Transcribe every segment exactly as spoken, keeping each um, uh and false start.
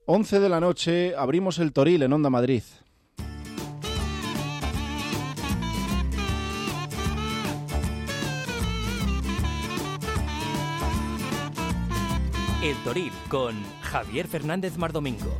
once de la noche, abrimos el Toril en Onda Madrid. El Toril con Javier Fernández Mardomingo.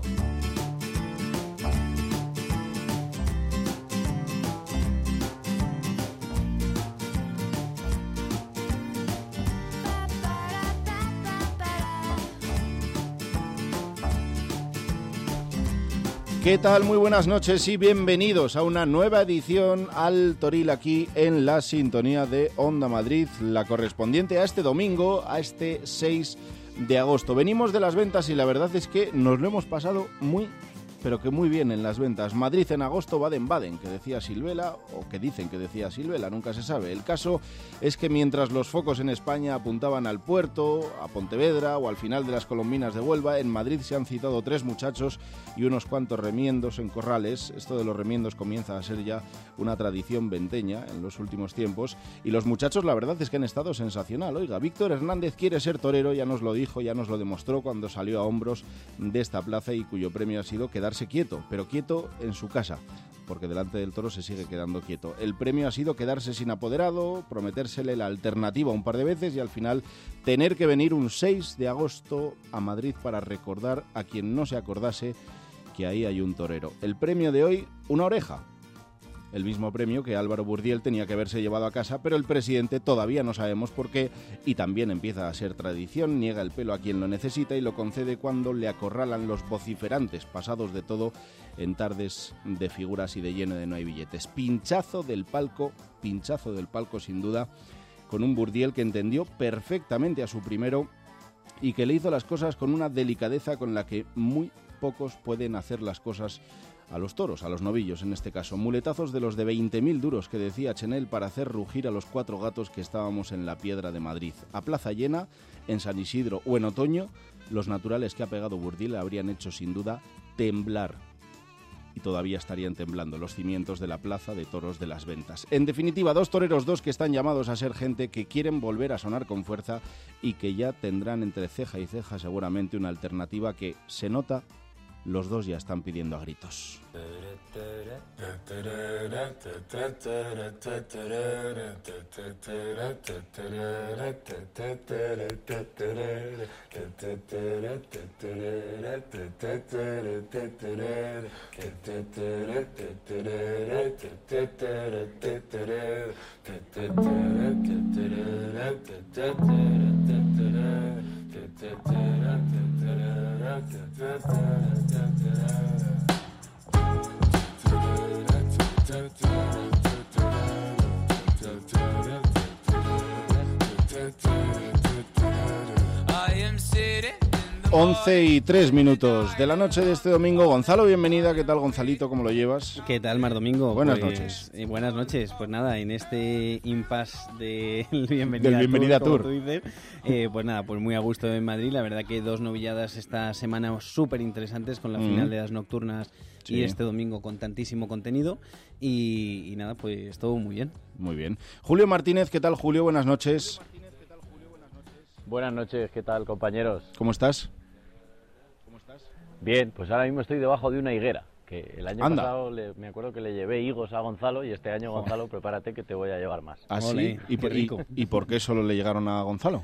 ¿Qué tal? Muy buenas noches y bienvenidos a una nueva edición al Toril aquí en la sintonía de Onda Madrid, la correspondiente a este domingo, a este seis de agosto. Venimos de las ventas y la verdad es que nos lo hemos pasado muy, pero que muy bien en las ventas. Madrid en agosto, Baden-Baden, que decía Silvela, o que dicen que decía Silvela, nunca se sabe. El caso es que mientras los focos en España apuntaban al puerto, a Pontevedra o al final de las Colombinas de Huelva, en Madrid se han citado tres muchachos y unos cuantos remiendos en corrales. Esto de los remiendos comienza a ser ya una tradición venteña en los últimos tiempos. Y los muchachos, la verdad es que han estado sensacional. Oiga, Víctor Hernández quiere ser torero, ya nos lo dijo, ya nos lo demostró cuando salió a hombros de esta plaza y cuyo premio ha sido quedar quieto, pero quieto en su casa, porque delante del toro se sigue quedando quieto. El premio ha sido quedarse sin apoderado, prometérsele la alternativa un par de veces y al final tener que venir un seis de agosto a Madrid para recordar a quien no se acordase que ahí hay un torero. El premio de hoy, una oreja. El mismo premio que Álvaro Burdiel tenía que haberse llevado a casa, pero el presidente todavía no sabemos por qué, y también empieza a ser tradición, niega el pelo a quien lo necesita y lo concede cuando le acorralan los vociferantes, pasados de todo en tardes de figuras y de lleno de no hay billetes. Pinchazo del palco, pinchazo del palco sin duda, con un Burdiel que entendió perfectamente a su primero y que le hizo las cosas con una delicadeza con la que muy pocos pueden hacer las cosas a los toros, a los novillos en este caso. Muletazos de los de veinte mil duros que decía Chenel para hacer rugir a los cuatro gatos que estábamos en la Piedra de Madrid. A plaza llena, en San Isidro o en otoño, los naturales que ha pegado Burdiel habrían hecho sin duda temblar. Y todavía estarían temblando los cimientos de la plaza de toros de las Ventas. En definitiva, dos toreros, dos que están llamados a ser gente que quieren volver a sonar con fuerza y que ya tendrán entre ceja y ceja seguramente una alternativa que se nota. Los dos ya están pidiendo a gritos. once y tres minutos de la noche de este domingo. Gonzalo, bienvenida. ¿Qué tal, Gonzalito? ¿Cómo lo llevas? ¿Qué tal, Mardomingo? Buenas pues, noches. Eh, buenas noches. Pues nada, en este impasse de Bienvenida, del Bienvenida Tour, Tour. Como tú dices, eh, pues nada, pues muy a gusto en Madrid. La verdad que dos novilladas esta semana súper interesantes con la mm. final de las nocturnas sí. y este domingo con tantísimo contenido. Y, y nada, pues todo muy bien. Muy bien. Julio Martínez, ¿qué tal, Julio? Buenas noches. Buenas noches, ¿qué tal, compañeros? ¿Cómo estás? Bien, pues ahora mismo estoy debajo de una higuera, que el año Anda. pasado le, me acuerdo que le llevé higos a Gonzalo y este año, Gonzalo, prepárate que te voy a llevar más. ¿Ah, sí? Olé, ¿Y, por, y, ¿Y por qué solo le llegaron a Gonzalo?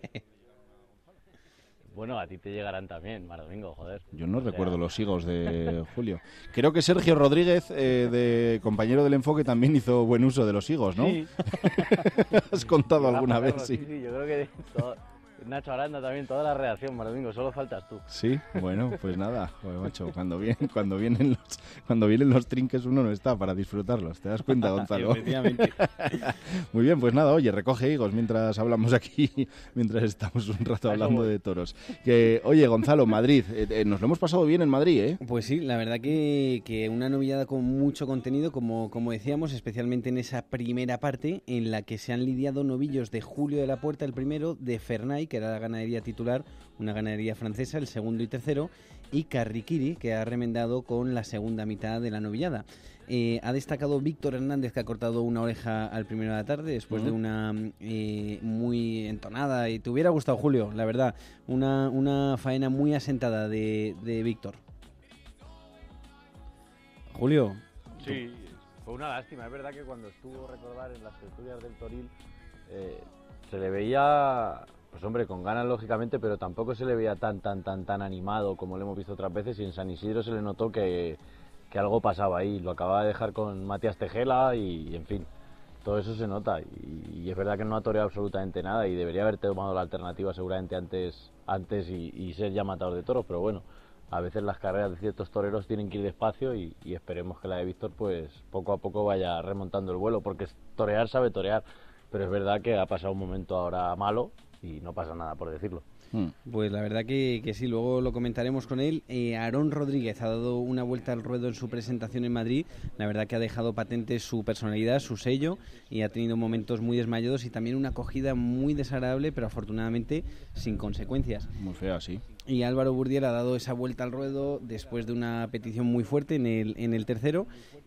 Bueno, a ti te llegarán también, Mardomingo, joder. Yo no o recuerdo sea... los higos de Julio. Creo que Sergio Rodríguez, eh, de compañero del Enfoque, también hizo buen uso de los higos, ¿no? Sí. Has contado sí, alguna vez, perro, sí. sí. Sí, yo creo que todo... Nacho Aranda también, toda la redacción, Mardomingo, solo faltas tú. Sí, bueno, pues nada, joder, macho, cuando vienen, cuando vienen los, cuando vienen los trinques uno no está para disfrutarlos, ¿te das cuenta, Gonzalo? Efectivamente. Muy bien, pues nada, oye, recoge higos mientras hablamos aquí, mientras estamos un rato hablando de toros. Que, oye, Gonzalo, Madrid, eh, eh, nos lo hemos pasado bien en Madrid, ¿eh? Pues sí, la verdad que, que una novillada con mucho contenido, como, como decíamos, especialmente en esa primera parte en la que se han lidiado novillos de Julio de la Puerta, el primero, de Fernay, que era la ganadería titular, una ganadería francesa, el segundo y tercero, y Carriquiri, que ha remendado con la segunda mitad de la novillada. Eh, ha destacado Víctor Hernández, que ha cortado una oreja al primero de la tarde después uh-huh. de una eh, muy entonada, y te hubiera gustado, Julio, la verdad, una, una faena muy asentada de, de Víctor. Julio. Sí, fue una lástima. Es verdad que cuando estuvo, recordar, en las tertulias del Toril, eh, se le veía, pues hombre, con ganas lógicamente, pero tampoco se le veía tan, tan, tan, tan animado como lo hemos visto otras veces, y en San Isidro se le notó que que algo pasaba ahí, lo acababa de dejar con Matías Tejela y, en fin, todo eso se nota, y, y es verdad que no ha toreado absolutamente nada y debería haber tomado la alternativa seguramente antes, antes y, y ser ya matador de toros, pero bueno, a veces las carreras de ciertos toreros tienen que ir despacio y, y esperemos que la de Víctor pues poco a poco vaya remontando el vuelo, porque torear sabe torear, pero es verdad que ha pasado un momento ahora malo y no pasa nada por decirlo. Pues la verdad que, que sí, luego lo comentaremos con él. Eh, Aarón Rodríguez ha dado una vuelta al ruedo en su presentación en Madrid. La verdad que ha dejado patente su personalidad, su sello, y ha tenido momentos muy desmayados y también una acogida muy desagradable, pero afortunadamente sin consecuencias. Muy fea, sí. Y Álvaro Burdiel ha dado esa vuelta al ruedo después de una petición muy fuerte en el, en el tercero,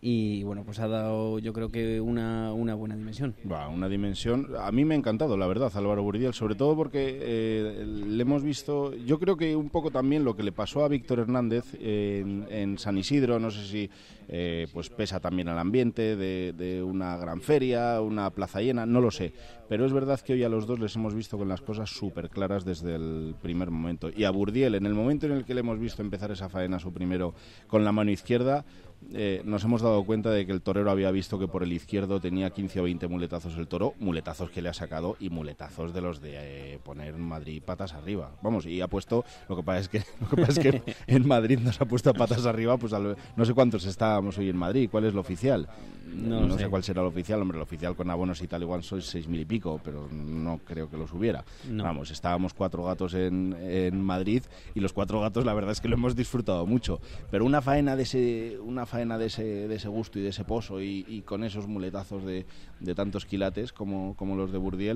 y bueno, pues ha dado, yo creo que una, una buena dimensión. Va, una dimensión. A mí me ha encantado, la verdad, Álvaro Burdiel, sobre todo porque eh, le hemos visto, yo creo que un poco también lo que le pasó a Víctor Hernández eh, en, en San Isidro, no sé si eh, pues pesa también al ambiente de, de una gran feria, una plaza llena, no lo sé, pero es verdad que hoy a los dos les hemos visto con las cosas súper claras desde el primer momento, y a Burdiel, en el momento en el que le hemos visto empezar esa faena, su primero con la mano izquierda, Eh, nos hemos dado cuenta de que el torero había visto que por el izquierdo tenía quince o veinte muletazos el toro, muletazos que le ha sacado y muletazos de los de eh, poner Madrid patas arriba. Vamos, y ha puesto, lo que pasa es que, lo que, pasa es que en Madrid nos ha puesto patas arriba, pues al, no sé cuántos estábamos hoy en Madrid, ¿cuál es lo oficial? No, no sé. sé cuál será el oficial, hombre, el oficial con abonos y tal igual son seis mil y pico, pero no creo que los hubiera. No. Vamos, estábamos cuatro gatos en, en Madrid y los cuatro gatos la verdad es que lo hemos disfrutado mucho, pero una faena de ese, una faena de ese, de ese gusto y de ese pozo y, y con esos muletazos de, de tantos quilates como, como los de Burdiel,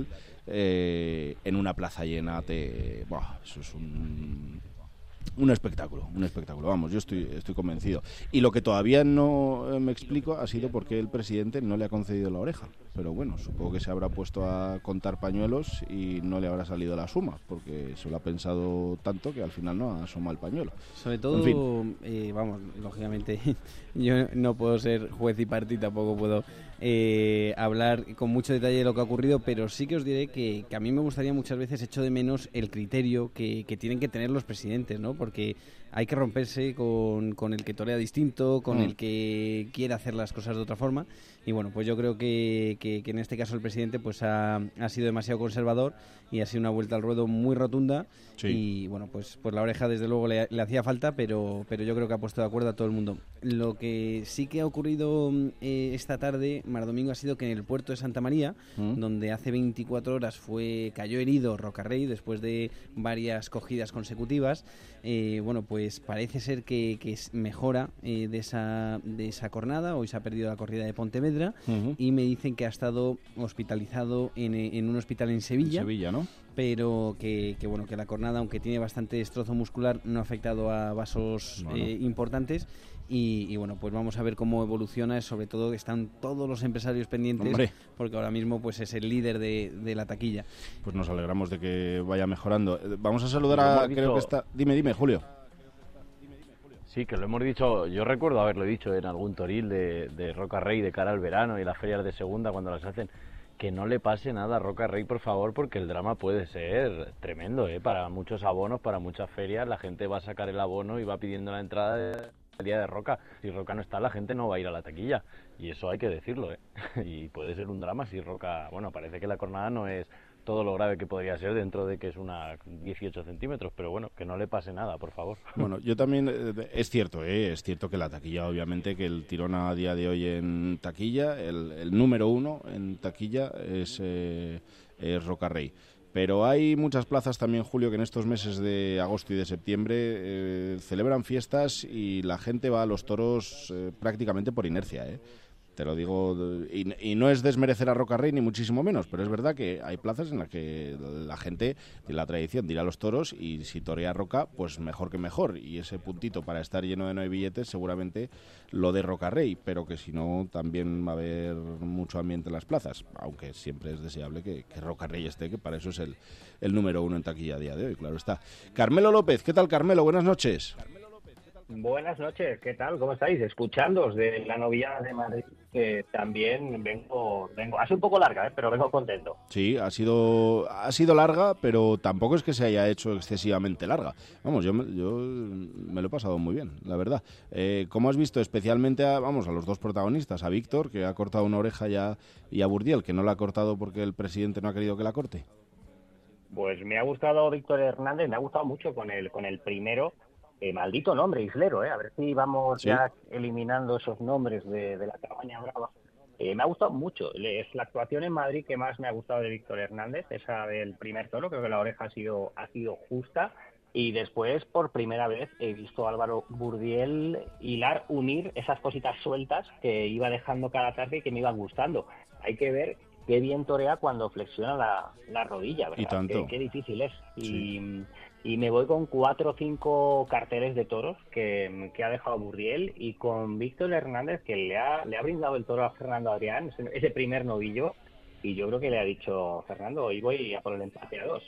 eh, en una plaza llena, te, buah, eso es un... Un espectáculo, un espectáculo, vamos, yo estoy, estoy convencido. Y lo que todavía no me explico ha sido por qué el presidente no le ha concedido la oreja. Pero bueno, supongo que se habrá puesto a contar pañuelos y no le habrá salido la suma, porque se lo ha pensado tanto que al final no ha sumado el pañuelo. Sobre todo, en fin. eh, vamos, lógicamente yo no puedo ser juez y parte y tampoco puedo eh, hablar con mucho detalle de lo que ha ocurrido, pero sí que os diré que, que a mí me gustaría muchas veces, echo de menos el criterio que, que tienen que tener los presidentes, ¿no? Porque hay que romperse con, con el que torea distinto, con mm. el que quiere hacer las cosas de otra forma, y bueno, pues yo creo que, que, que en este caso el presidente pues ha, ha sido demasiado conservador y ha sido una vuelta al ruedo muy rotunda. Sí. Y bueno, pues, pues la oreja desde luego le, le hacía falta, pero, pero yo creo que ha puesto de acuerdo a todo el mundo. Lo que sí que ha ocurrido eh, esta tarde, Mardomingo, ha sido que en el puerto de Santa María, mm. donde hace veinticuatro horas fue cayó herido Rocarrey después de varias cogidas consecutivas, eh, bueno, pues parece ser que, que mejora eh, de esa de esa cornada. Hoy se ha perdido la corrida de Pontevedra, uh-huh. y me dicen que ha estado hospitalizado en, en un hospital en Sevilla. En Sevilla, ¿no? Pero que, que bueno, que la cornada, aunque tiene bastante destrozo muscular, no ha afectado a vasos bueno. eh, importantes. Y, y bueno, pues vamos a ver cómo evoluciona. Sobre todo están todos los empresarios pendientes, Hombre. porque ahora mismo pues es el líder de, de la taquilla. Pues nos alegramos de que vaya mejorando. Vamos a saludar a... Creo dicho... que está... Dime, dime, Julio. Sí, que lo hemos dicho, yo recuerdo haberlo dicho en algún toril de, de Rocarrey de cara al verano y las ferias de segunda cuando las hacen, que no le pase nada a Rocarrey, por favor, porque el drama puede ser tremendo, ¿eh? Para muchos abonos, para muchas ferias, la gente va a sacar el abono y va pidiendo la entrada del día de Roca. Si Roca no está, la gente no va a ir a la taquilla, y eso hay que decirlo, ¿eh? Y puede ser un drama si Roca, bueno, parece que la cornada no es todo lo grave que podría ser dentro de que es una dieciocho centímetros, pero bueno, que no le pase nada, por favor. Bueno, yo también, eh, es cierto, eh, es cierto que la taquilla, obviamente, que el tirón a día de hoy en taquilla, el, el número uno en taquilla es, eh, es Rocarrey. Pero hay muchas plazas también, Julio, que en estos meses de agosto y de septiembre eh, celebran fiestas y la gente va a los toros eh, prácticamente por inercia, ¿eh? te lo digo, y, y no es desmerecer a Rocarrey ni muchísimo menos, pero es verdad que hay plazas en las que la gente tiene la tradición de ir a los toros y si torea Roca, pues mejor que mejor, y ese puntito para estar lleno de nueve billetes seguramente lo de Rocarrey, pero que si no también va a haber mucho ambiente en las plazas, aunque siempre es deseable que, que Rocarrey esté, que para eso es el, el número uno en taquilla a día de hoy, claro está. Carmelo López, ¿qué tal, Carmelo? Buenas noches. Buenas noches, ¿qué tal? ¿Cómo estáis? Escuchándoos de la novillada de Madrid, que también vengo, vengo, ha sido un poco larga, ¿eh? Pero vengo contento. Sí, ha sido, ha sido larga, pero tampoco es que se haya hecho excesivamente larga. Vamos, yo, me- yo me lo he pasado muy bien, la verdad. Eh, ¿Cómo has visto especialmente a, vamos, a los dos protagonistas, a Víctor, que ha cortado una oreja ya, y a Burdiel, que no la ha cortado porque el presidente no ha querido que la corte? Pues me ha gustado Víctor Hernández, me ha gustado mucho con el, con el primero. Eh, maldito nombre, Islero, ¿eh? A ver si vamos Sí. ya eliminando esos nombres de, de la cabaña brava. Eh, me ha gustado mucho. Le- Es la actuación en Madrid que más me ha gustado de Víctor Hernández, esa del primer toro. Creo que la oreja ha sido, ha sido justa. Y después, por primera vez, he visto a Álvaro Burdiel hilar, unir esas cositas sueltas que iba dejando cada tarde y que me iban gustando. Hay que ver qué bien torea cuando flexiona la, la rodilla, ¿verdad? Y tanto. Qué, qué difícil es. Y, Sí. y me voy con cuatro o cinco carteles de toros que, que ha dejado Burdiel y con Víctor Hernández, que le ha, le ha brindado el toro a Fernando Adrián, ese, ese primer novillo, y yo creo que le ha dicho, Fernando, hoy voy a por el empate a dos.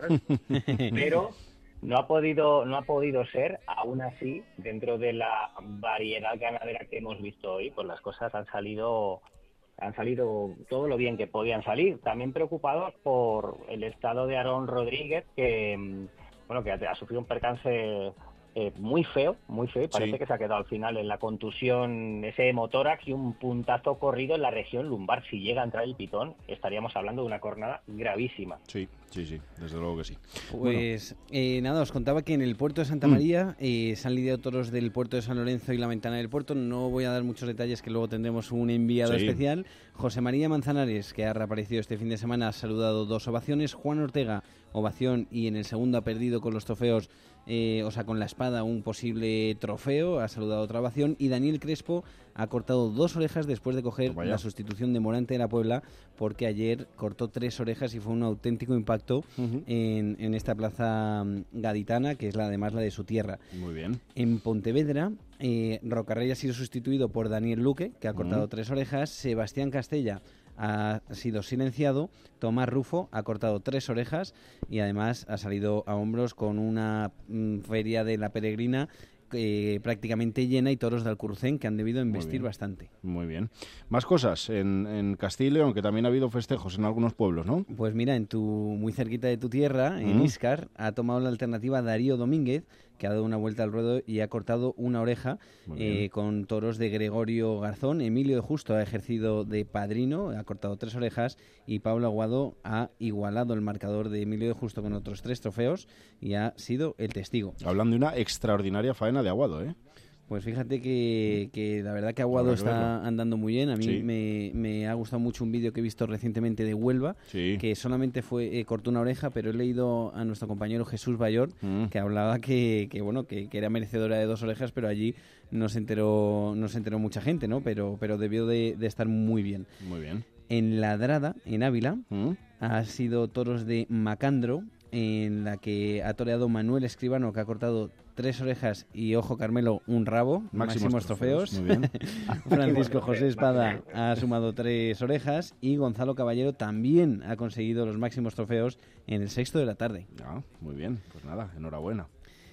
Pero no ha podido no ha podido ser, aún así, dentro de la variedad ganadera que hemos visto hoy, pues las cosas han salido han salido todo lo bien que podían salir. También preocupados por el estado de Aarón Rodríguez, que mm, bueno que ha, ha sufrido un percance eh, muy feo, muy feo, y parece Sí. que se ha quedado al final en la contusión, ese hemotórax y un puntazo corrido en la región lumbar. Si llega a entrar el pitón, estaríamos hablando de una cornada gravísima. Sí, sí, sí, desde luego que sí. Pues eh, nada, os contaba que en el puerto de Mm. Santa María eh, se han lidiado toros del puerto de San Lorenzo y la ventana del puerto. No voy a dar muchos detalles, que luego tendremos un enviado Sí. especial. José María Manzanares, que ha reaparecido este fin de semana, ha saludado dos ovaciones. Juan Ortega, ovación, y en el segundo ha perdido con los trofeos, eh, o sea, con la espada, un posible trofeo, ha saludado otra ovación. Y Daniel Crespo ha cortado dos orejas después de coger Toma ya. la sustitución de Morante de la Puebla, porque ayer cortó tres orejas y fue un auténtico impacto Ujú. en, en esta plaza mm, gaditana, que es la, además la de su tierra. Muy bien. En Pontevedra, eh, Rocarrey ha sido sustituido por Daniel Luque, que ha cortado Ujú. tres orejas. Sebastián Castella ha sido silenciado. Tomás Rufo ha cortado tres orejas y además ha salido a hombros con una mm, feria de la Peregrina eh, prácticamente llena y toros de Alcurucén que han debido embestir bien. bastante. Muy bien. Más cosas en, en Castilla y León, que también ha habido festejos en algunos pueblos, ¿no? Pues mira, en tu muy cerquita de tu tierra, en Mm. Íscar, ha tomado la alternativa Darío Domínguez, que ha dado una vuelta al ruedo y ha cortado una oreja Muy bien. eh, con toros de Gregorio Garzón. Emilio de Justo ha ejercido de padrino, ha cortado tres orejas, y Pablo Aguado ha igualado el marcador de Emilio de Justo con otros tres trofeos y ha sido el testigo. Hablan de una extraordinaria faena de Aguado, ¿eh? Pues fíjate que, que la verdad que Aguado Habrá que está verlo. andando muy bien. A mí Sí. me, me ha gustado mucho un vídeo que he visto recientemente de Huelva, Sí. que solamente fue eh, cortó una oreja, pero he leído a nuestro compañero Jesús Bayor Mm. que hablaba que, que bueno que, que era merecedora de dos orejas, pero allí no se enteró no se enteró mucha gente, ¿no? Pero pero debió de, de estar muy bien. Muy bien. En Ladrada, en Ávila, Mm. ha sido toros de Macandro, en la que ha toreado Manuel Escribano, que ha cortado tres orejas y, ojo Carmelo, un rabo, máximos, trofeos. Muy bien. Francisco José Espada ha sumado tres orejas y Gonzalo Caballero también ha conseguido los máximos trofeos en el sexto de la tarde. Ah, muy bien. Pues nada, enhorabuena.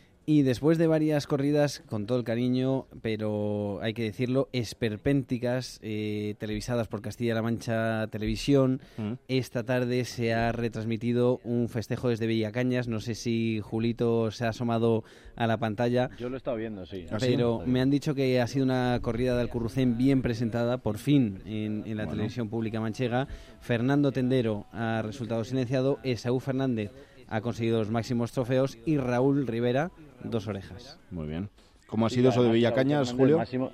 Y después de varias corridas, con todo el cariño, pero hay que decirlo, esperpénticas, eh, televisadas por Castilla-La Mancha Televisión, Mm. esta tarde se ha retransmitido un festejo desde Villacañas. No sé si Julito se ha asomado a la pantalla, Yo lo he estado viendo, sí. ¿Ah, sí? pero me han dicho que ha sido una corrida de Alcurrucén bien presentada, por fin, en, en la Bueno. televisión pública manchega. Fernando Tendero ha resultado silenciado, Esaú Fernández ha conseguido los máximos trofeos y Raúl Rivera, dos orejas. Muy bien. ¿Cómo ha sido eso de Villacañas, Julio? Máximo...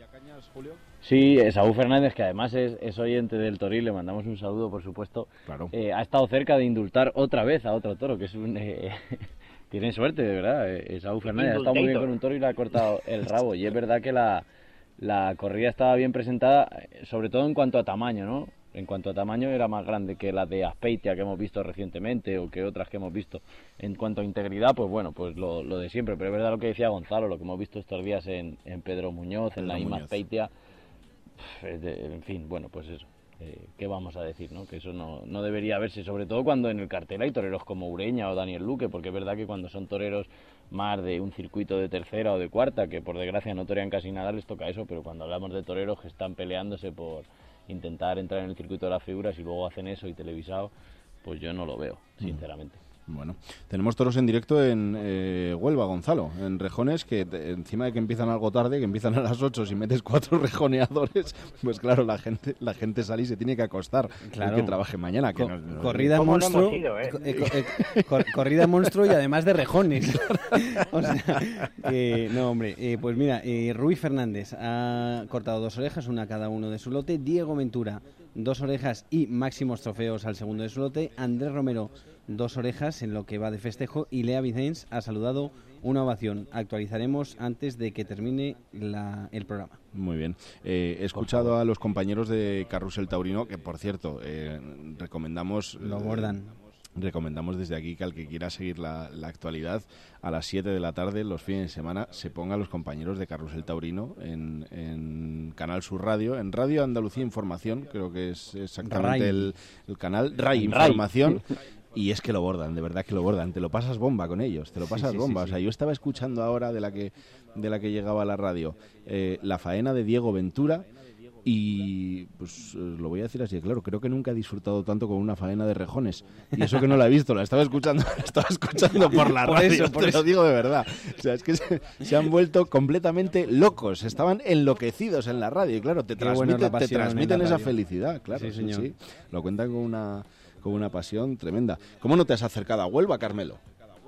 Sí, Esaú Fernández, que además es, es oyente del Toril, le mandamos un saludo, por supuesto. Claro. Eh, ha estado cerca de indultar otra vez a otro toro, que es un... Eh, tiene suerte, de verdad. eh, Esaú Fernández ha estado muy bien con un toro y le ha cortado el rabo. Y es verdad que la, la corrida estaba bien presentada, sobre todo en cuanto a tamaño, ¿no? En cuanto a tamaño era más grande que la de Azpeitia que hemos visto recientemente o que otras que hemos visto. En cuanto a integridad, pues bueno, pues lo, lo de siempre. Pero es verdad lo que decía Gonzalo, lo que hemos visto estos días en, en Pedro Muñoz, Pedro en la misma Azpeitia. En fin, bueno, pues eso. Eh, ¿Qué vamos a decir, no? Que eso no, no debería verse, sobre todo cuando en el cartel hay toreros como Ureña o Daniel Luque, porque es verdad que cuando son toreros más de un circuito de tercera o de cuarta, que por desgracia no torean casi nada, les toca eso, pero cuando hablamos de toreros que están peleándose por intentar entrar en el circuito de las figuras y luego hacen eso y televisado, pues yo no lo veo, sinceramente. Bueno, tenemos toros en directo en eh, Huelva, Gonzalo, en rejones que te, encima de que empiezan algo tarde, que empiezan a las ocho, si metes cuatro rejoneadores, pues claro, la gente la gente sale y se tiene que acostar, claro, que trabaje mañana. Que Co no, no, corrida monstruo, ido, eh? eh, eh, cor corrida monstruo y además de rejones. O sea, que, no hombre, eh, pues mira, eh, Rui Fernández ha cortado dos orejas, una a cada uno de su lote, Diego Ventura dos orejas y máximos trofeos al segundo de su lote, Andrés Romero dos orejas en lo que va de festejo y Lea Vicens ha saludado una ovación. Actualizaremos antes de que termine la, el programa. Muy bien. Eh, he escuchado a los compañeros de Carrusel Taurino, que por cierto, eh, recomendamos... Lo bordan. Eh, recomendamos desde aquí que al que quiera seguir la, la actualidad, a las siete de la tarde, los fines de semana, se ponga a los compañeros de Carrusel Taurino en, en Canal Sur Radio, en Radio Andalucía Información, creo que es exactamente el, el canal, Ray Información. Y es que lo bordan, de verdad que lo bordan. Te lo pasas bomba con ellos, te lo pasas sí, sí, bomba. Sí, sí. O sea, yo estaba escuchando ahora de la que de la que llegaba a la radio eh, la faena de Diego Ventura y pues lo voy a decir así, claro, creo que nunca he disfrutado tanto con una faena de rejones. Y eso que no la he visto, la estaba escuchando, la estaba escuchando por la por radio, eso, por te eso. lo digo de verdad. O sea, es que se, se han vuelto completamente locos, estaban enloquecidos en la radio y claro, te, transmite, bueno te transmiten esa felicidad, claro. Sí, señor. Sí, sí. Lo cuentan con una... con una pasión tremenda. ¿Cómo no te has acercado a Huelva, Carmelo?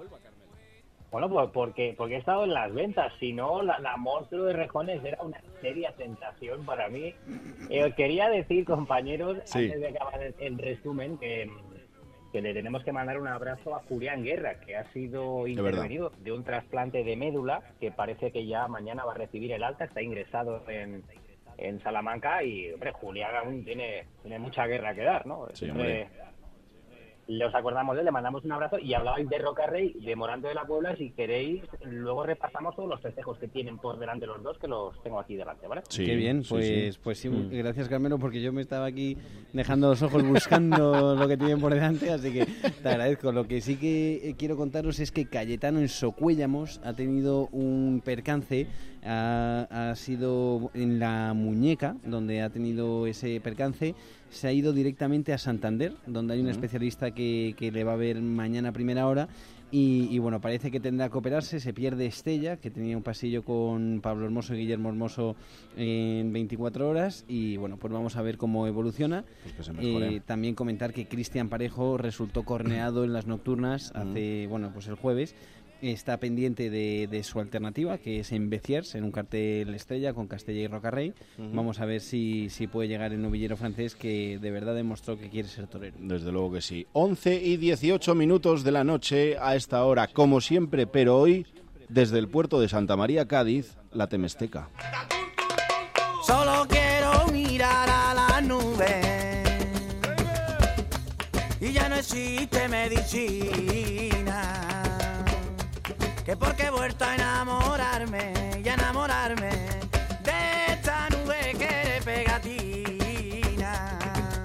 Bueno, pues porque, porque he estado en las ventas. Si no, la, la monstruo de rejones era una seria sensación para mí. Eh, quería decir, compañeros, sí. antes de acabar el, el resumen, que, que le tenemos que mandar un abrazo a Julián Guerra, que ha sido intervenido de, de un trasplante de médula, que parece que ya mañana va a recibir el alta, está ingresado en... en Salamanca y, hombre, Julián aún tiene, tiene mucha guerra que dar, ¿no? Sí, hombre. Los acordamos de él, le mandamos un abrazo y hablabais de Rocarrey, de Morante de la Puebla, si queréis, luego repasamos todos los festejos que tienen por delante los dos, que los tengo aquí delante, ¿vale? Sí, qué bien, pues sí, sí. pues sí, mm. gracias Carmelo, porque yo me estaba aquí dejando los ojos buscando lo que tienen por delante, así que te agradezco. Lo que sí que quiero contaros es que Cayetano en Socuéllamos ha tenido un percance, ha, ha sido en la muñeca, donde ha tenido ese percance, se ha ido directamente a Santander, donde hay un especialista que, que le va a ver mañana a primera hora y, y bueno, parece que tendrá que operarse. Se pierde Estella, que tenía un pasillo con Pablo Hermoso y Guillermo Hermoso en veinticuatro horas y bueno, pues vamos a ver cómo evoluciona. Pues que se mejore. Eh, también comentar que Cristian Parejo resultó corneado en las nocturnas hace, uh-huh. bueno, pues el jueves. Está pendiente de, de su alternativa, que es en Beciers, en un cartel Estrella con Castella y Rocarrey. Uh-huh. Vamos a ver si, si puede llegar el novillero francés, que de verdad demostró que quiere ser torero. Desde luego que sí. once y dieciocho minutos de la noche a esta hora, como siempre, pero hoy, desde el puerto de Santa María, Cádiz, la Temesteca. Solo quiero mirar a la nube y ya no existe medicina. Que porque he vuelto a enamorarme y a enamorarme de esta nube que eres pegatina.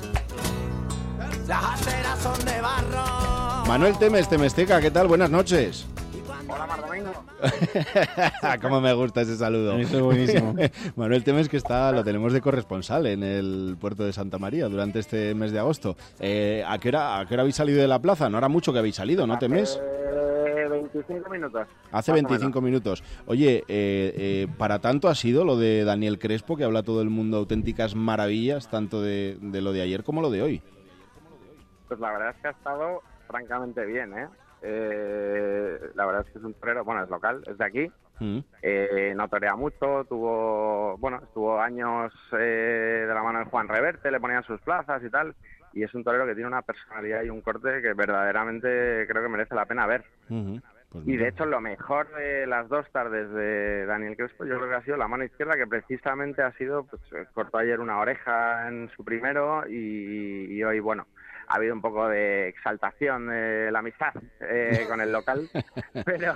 Las aceras son de barro. Manuel Temes, Temesteca, ¿qué tal? Buenas noches. Hola, Mar Domingo. Cómo me gusta ese saludo. Eso es buenísimo. Manuel Temes, que está, lo tenemos de corresponsal en el puerto de Santa María durante este mes de agosto. Eh, ¿a qué hora, a qué hora habéis salido de la plaza? No era mucho que habéis salido, ¿no, Temes? veinticinco minutos. Hace veinticinco minutos. Oye, eh, eh, para tanto ha sido lo de Daniel Crespo, que habla todo el mundo auténticas maravillas, tanto de, de lo de ayer como lo de hoy. Pues la verdad es que ha estado francamente bien, ¿eh? Eh, la verdad es que es un torero, bueno, es local, es de aquí, mm. eh, no torea mucho, tuvo, bueno, estuvo años eh, de la mano de Juan Reverte, le ponían sus plazas y tal, y es un torero que tiene una personalidad y un corte que verdaderamente creo que merece la pena ver. Uh-huh. Pues y de hecho lo mejor de las dos tardes de Daniel Crespo yo creo que ha sido la mano izquierda, que precisamente ha sido, pues cortó ayer una oreja en su primero y, y hoy, bueno, ha habido un poco de exaltación de la amistad eh, con el local, pero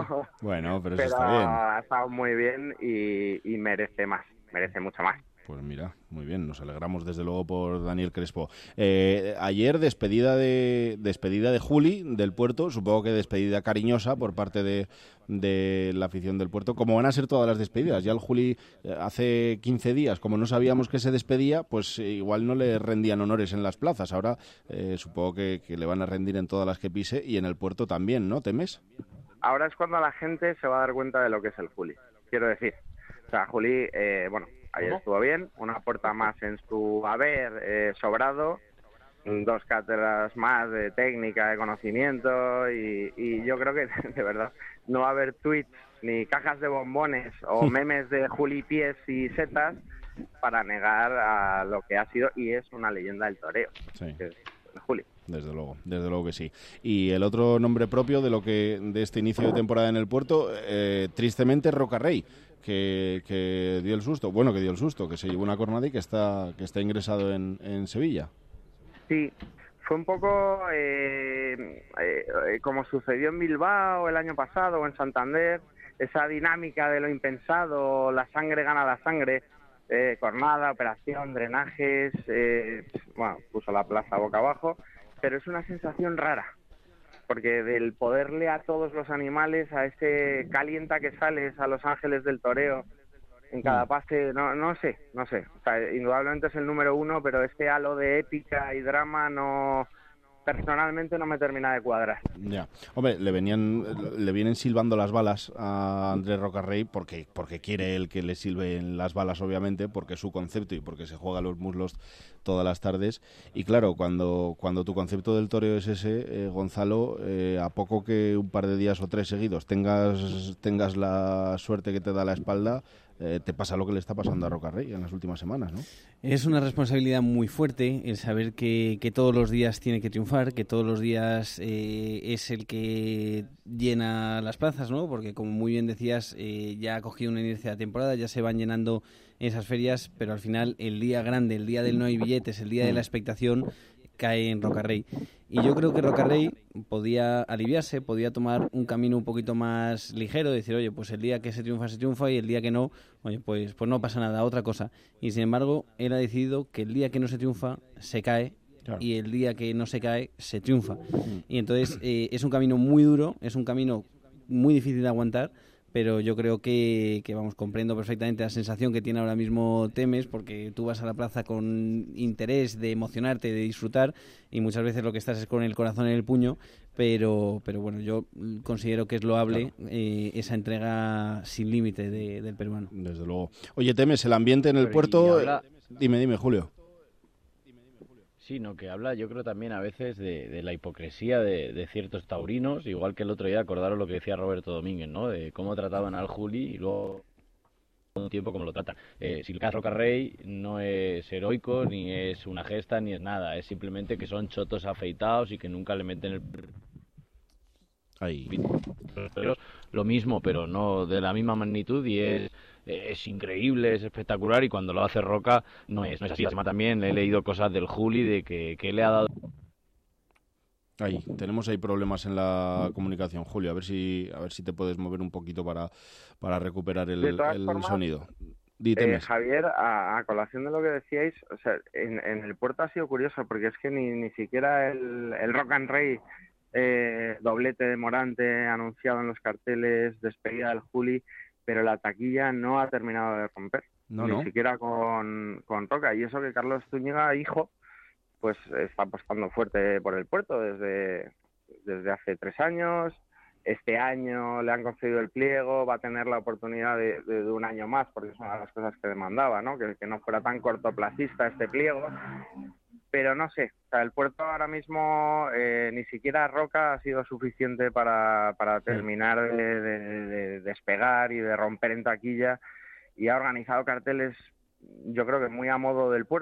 bueno, pero eso pero está bien. ha estado muy bien y, y merece más, merece mucho más. Pues mira, muy bien, nos alegramos desde luego por Daniel Crespo. Eh, ayer despedida de despedida de Juli del Puerto, supongo que despedida cariñosa por parte de, de la afición del Puerto, como van a ser todas las despedidas. Ya el Juli eh, hace quince días, como no sabíamos que se despedía, pues eh, igual no le rendían honores en las plazas. Ahora eh, supongo que, que le van a rendir en todas las que pise y en el Puerto también, ¿no, Temes? Ahora es cuando la gente se va a dar cuenta de lo que es el Juli, quiero decir. O sea, Juli, eh, bueno, ayer estuvo bien, una puerta más en su haber, eh, sobrado, dos cátedras más de técnica, de conocimiento y, y yo creo que de verdad no va a haber tweets ni cajas de bombones o memes de Juli pies y setas para negar a lo que ha sido y es una leyenda del toreo, sí. que es Juli. Desde luego, desde luego que sí. Y el otro nombre propio de lo que de este inicio de temporada en el Puerto, eh, tristemente Rocarrey, que, que dio el susto, bueno, que dio el susto, que se llevó una cornada y que está que está ingresado en, en Sevilla. Sí, fue un poco eh, eh, como sucedió en Bilbao el año pasado o en Santander, esa dinámica de lo impensado, la sangre gana la sangre, eh, cornada, operación, drenajes, eh, bueno, puso la plaza boca abajo, pero es una sensación rara, porque del poderle a todos los animales, a ese calienta que sales a los ángeles del toreo en cada pase, no no sé, no sé, o sea, indudablemente es el número uno, pero este halo de épica y drama no, personalmente no me termina de cuadrar. Ya, hombre, le venían le vienen silbando las balas a Andrés Rocarrey porque porque quiere él que le silben las balas, obviamente, porque es su concepto y porque se juega los muslos todas las tardes. Y claro, cuando cuando tu concepto del toreo es ese, eh, Gonzalo, eh, a poco que un par de días o tres seguidos tengas tengas la suerte que te da la espalda, eh, te pasa lo que le está pasando a Rocarrey en las últimas semanas, ¿no? Es una responsabilidad muy fuerte el saber que, que todos los días tiene que triunfar, que todos los días eh, es el que llena las plazas, ¿no? Porque como muy bien decías, eh, ya ha cogido una inercia de temporada, ya se van llenando esas ferias, pero al final el día grande, el día del no hay billetes, el día de la expectación, cae en Rocarrey. Y yo creo que Rocarrey podía aliviarse, podía tomar un camino un poquito más ligero, decir, oye, pues el día que se triunfa, se triunfa, y el día que no, oye, pues, pues no pasa nada, otra cosa. Y sin embargo, él ha decidido que el día que no se triunfa, se cae, claro, y el día que no se cae, se triunfa. Y entonces eh, es un camino muy duro, es un camino muy difícil de aguantar, pero yo creo que, que, vamos, comprendo perfectamente la sensación que tiene ahora mismo Temes, porque tú vas a la plaza con interés de emocionarte, de disfrutar, y muchas veces lo que estás es con el corazón en el puño, pero pero bueno, yo considero que es loable, claro, eh, esa entrega sin límite de, del peruano. Desde luego. Oye, Temes, el ambiente en el pero puerto... Habla... Dime, dime, Julio. Sí, no, que habla yo creo también a veces de, de la hipocresía de, de ciertos taurinos, igual que el otro día acordaros lo que decía Roberto Domínguez, ¿no? De cómo trataban al Juli y luego un tiempo como lo tratan. Eh, si el caso Rocarrey no es heroico, ni es una gesta, ni es nada, es simplemente que son chotos afeitados y que nunca le meten el... Ahí. Pero lo mismo, pero no de la misma magnitud, y es... es increíble, es espectacular, y cuando lo hace Roca no es, no es así. Además, también he leído cosas del Juli de que, que le ha dado... Ahí, tenemos ahí problemas en la comunicación, Julio, a ver si a ver si te puedes mover un poquito para, para recuperar el, el formas, sonido. Eh, Javier, a, a colación de lo que decíais, o sea, en, en el puerto ha sido curioso, porque es que ni, ni siquiera el, el Rock and Rey, eh, doblete de Morante anunciado en los carteles, despedida del Juli, pero la taquilla no ha terminado de romper, no, ni no. siquiera con, con Roca. Y eso que Carlos Zúñiga, hijo, pues está apostando fuerte por el puerto desde, desde hace tres años. Este año le han concedido el pliego, va a tener la oportunidad de, de, de un año más, porque es una de las cosas que demandaba, ¿no? Que, que no fuera tan cortoplacista este pliego. Pero no sé, o sea, el puerto ahora mismo eh, ni siquiera Roca ha sido suficiente para, para terminar de, de, de despegar y de romper en taquilla, y ha organizado carteles, yo creo que muy a modo del puerto,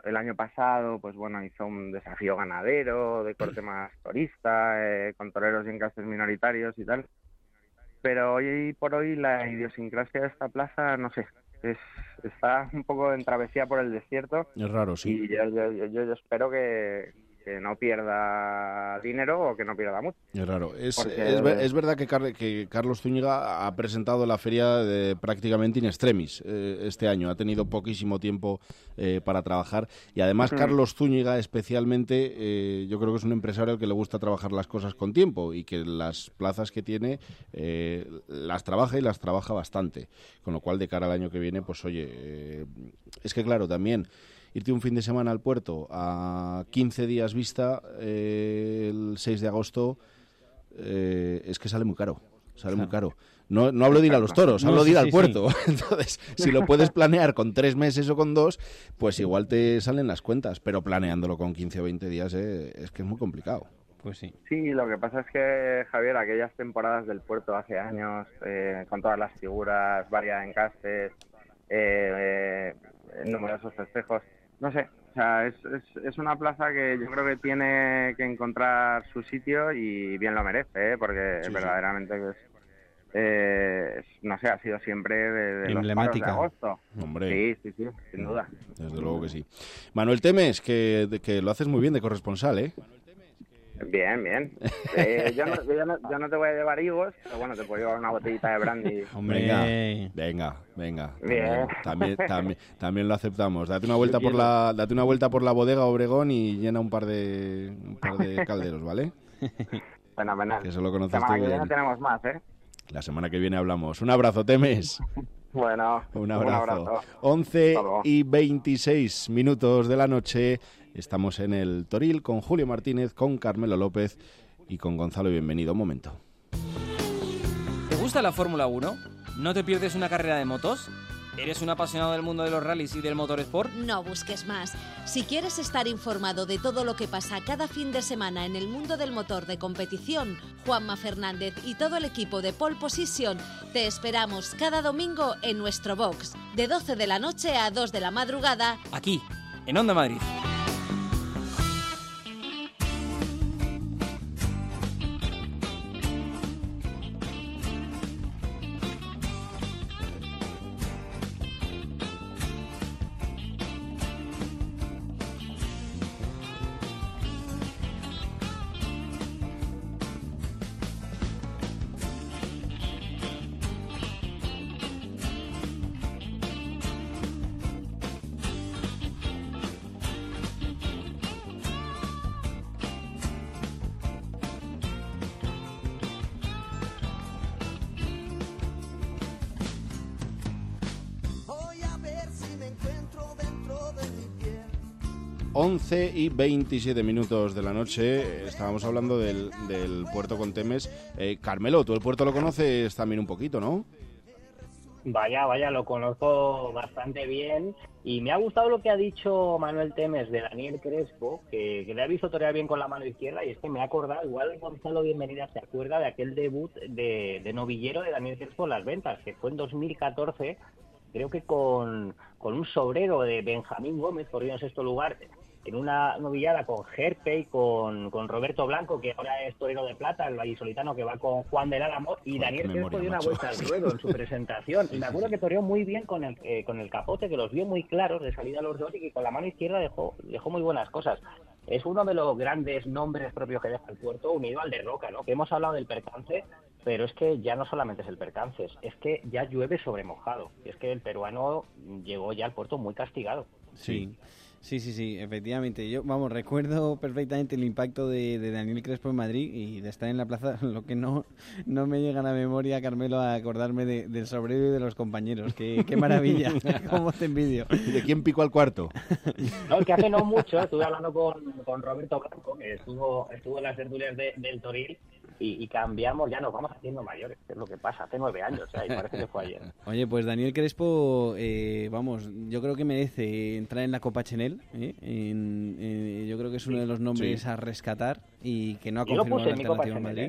el año pasado, pues bueno, hizo un desafío ganadero de corte más torista, eh, con toreros y encastes minoritarios y tal. Pero hoy por hoy la idiosincrasia de esta plaza, no sé, es, está un poco en travesía por el desierto. Es raro, sí. Y yo, yo, yo, yo espero que, que no pierda dinero o que no pierda mucho. Es raro. Es, Porque... es, es verdad que, Car que Carlos Zúñiga ha presentado la feria de, prácticamente in extremis eh, este año. Ha tenido poquísimo tiempo eh, para trabajar. Y además, uh-huh. Carlos Zúñiga especialmente, eh, yo creo que es un empresario al que le gusta trabajar las cosas con tiempo y que las plazas que tiene eh, las trabaja y las trabaja bastante. Con lo cual, de cara al año que viene, pues oye, eh, es que claro, también... irte un fin de semana al puerto a quince días vista eh, el seis de agosto eh, es que sale muy caro, sale muy caro. No, no hablo de ir a los toros, hablo no, sí, de ir al sí, puerto. Sí. Entonces, si lo puedes planear con tres meses o con dos, pues igual te salen las cuentas, pero planeándolo con quince o veinte días eh, es que es muy complicado. Pues sí. Sí, lo que pasa es que, Javier, aquellas temporadas del puerto hace años, eh, con todas las figuras, varias encastes, eh, eh, numerosos festejos, no sé, o sea, es, es, es una plaza que yo creo que tiene que encontrar su sitio y bien lo merece, ¿eh? Porque sí, verdaderamente sí. es, eh, es, no sé, ha sido siempre de, de los paros de agosto. Hombre. Sí, sí, sí, sin duda. Desde luego que sí. Manuel Temes, que, de, que lo haces muy bien de corresponsal, ¿eh? Bien, bien. Eh, yo, no, yo, no, yo no te voy a llevar higos, pero bueno, te puedo llevar una botellita de brandy. Hombre, venga, venga, venga. Bien. También, también, también lo aceptamos. Date una vuelta por la, date una vuelta por la bodega Obregón y llena un par de, un par de calderos, ¿vale? Fenomenal. Que eso lo conoces tú bien. Ya tenemos más, ¿eh? La semana que viene hablamos. Un abrazo, Temes. Bueno, un abrazo. Un abrazo. once y veintiséis minutos de la noche. Estamos en el Toril con Julio Martínez, con Carmelo López y con Gonzalo. Bienvenido, un momento. ¿Te gusta la Fórmula uno? ¿No te pierdes una carrera de motos? ¿Eres un apasionado del mundo de los rallies y del motorsport? No busques más. Si quieres estar informado de todo lo que pasa cada fin de semana en el mundo del motor de competición, Juanma Fernández y todo el equipo de Pole Position te esperamos cada domingo en nuestro box, de doce de la noche a dos de la madrugada, aquí, en Onda Madrid. once y veintisiete minutos de la noche, estábamos hablando del, del puerto con Temes. Eh, Carmelo, tú el puerto lo conoces también un poquito, ¿no? Vaya, vaya, lo conozco bastante bien y me ha gustado lo que ha dicho Manuel Temes de Daniel Crespo, que, que le ha visto torear bien con la mano izquierda, y es que me ha acordado, igual Gonzalo Bienvenida se acuerda de aquel debut de, de novillero de Daniel Crespo en las ventas, que fue en dos mil catorce, creo que con, con un sobrero de Benjamín Gómez, corrió en sexto lugar, en una novillada con Gerpe y con, con Roberto Blanco, que ahora es torero de plata, el vallisoletano que va con Juan del Álamo, y Daniel Crespo dio una vuelta al ruedo en su presentación. Y me acuerdo que toreó muy bien con el eh, con el capote, que los vio muy claros de salida los dos y que con la mano izquierda dejó, dejó muy buenas cosas. Es uno de los grandes nombres propios que deja el puerto, unido al de Roca, ¿no? Que hemos hablado del percance, pero es que ya no solamente es el percance, es que ya llueve sobre mojado. Y es que el peruano llegó ya al puerto muy castigado. Sí. Sí, sí, sí, efectivamente. Yo, vamos, recuerdo perfectamente el impacto de, de Daniel Crespo en Madrid y de estar en la plaza. Lo que no, no me llega a la memoria, Carmelo, a acordarme de, del sobrero y de los compañeros. ¡Qué, qué maravilla! ¡Cómo te envidio! ¿De quién picó al cuarto? No, es que hace no mucho estuve hablando con, con Roberto Blanco, que estuvo, estuvo en las tertulias de, del Toril, y, y cambiamos, ya nos vamos haciendo mayores, es lo que pasa, hace nueve años, ¿eh? Y parece que fue ayer. Oye, pues Daniel Crespo, eh, vamos, yo creo que merece entrar en la Copa Chenel, ¿eh? en, en, yo creo que es uno de los nombres sí. a rescatar y que no ha confirmado la alternativa en Madrid.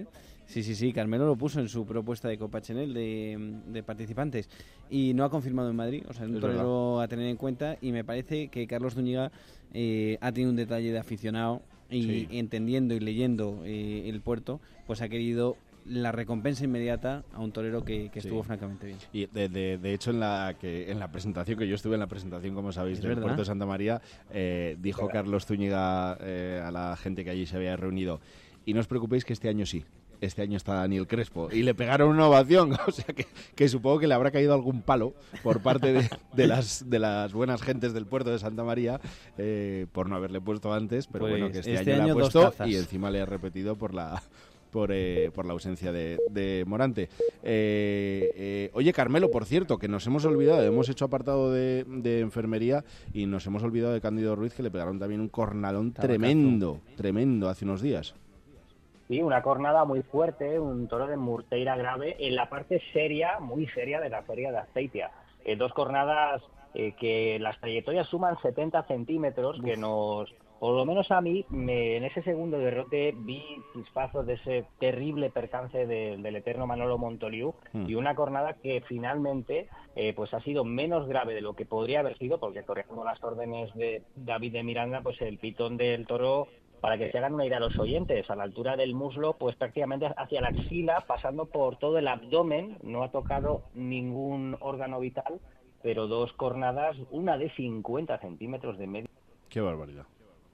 Sí, sí, sí, Carmelo lo puso en su propuesta de Copa Chenel de, de participantes y no ha confirmado en Madrid, o sea, es un torero a tener en cuenta, y me parece que Carlos Zúñiga eh, ha tenido un detalle de aficionado y sí. entendiendo y leyendo eh, el puerto, pues ha querido la recompensa inmediata a un torero que, que estuvo sí. francamente bien. Y de, de, de hecho en la que en la presentación, que yo estuve en la presentación, como sabéis, ¿Es del verdad? puerto de Santa María, eh, dijo Carlos Zúñiga eh, a la gente que allí se había reunido: y no os preocupéis que este año sí. Este año está Daniel Crespo. Y le pegaron una ovación. O sea que, que supongo que le habrá caído algún palo por parte de, de, las, de las buenas gentes del puerto de Santa María eh, por no haberle puesto antes. Pero pues bueno, que este, este año, año le ha puesto y encima le ha repetido por la... Por, eh, por la ausencia de, de Morante. Eh, eh, oye, Carmelo, por cierto, que nos hemos olvidado, hemos hecho apartado de, de enfermería y nos hemos olvidado de Cándido Ruiz, que le pegaron también un cornalón Tabacazo. tremendo, tremendo hace unos días. Sí, una cornada muy fuerte, un toro de Murteira grave en la parte seria, muy seria de la feria de Azpeitia. Eh, dos cornadas eh, que las trayectorias suman setenta centímetros, Uf. que nos... Por lo menos a mí, me, en ese segundo derrote vi chispazos de ese terrible percance de, del eterno Manolo Montoliu mm. y una cornada que finalmente eh, pues ha sido menos grave de lo que podría haber sido, porque corriendo las órdenes de David de Miranda, pues el pitón del toro, para que se hagan una idea a los oyentes, a la altura del muslo, pues prácticamente hacia la axila, pasando por todo el abdomen, no ha tocado ningún órgano vital, pero dos cornadas, una de cincuenta centímetros de medio. ¡Qué barbaridad!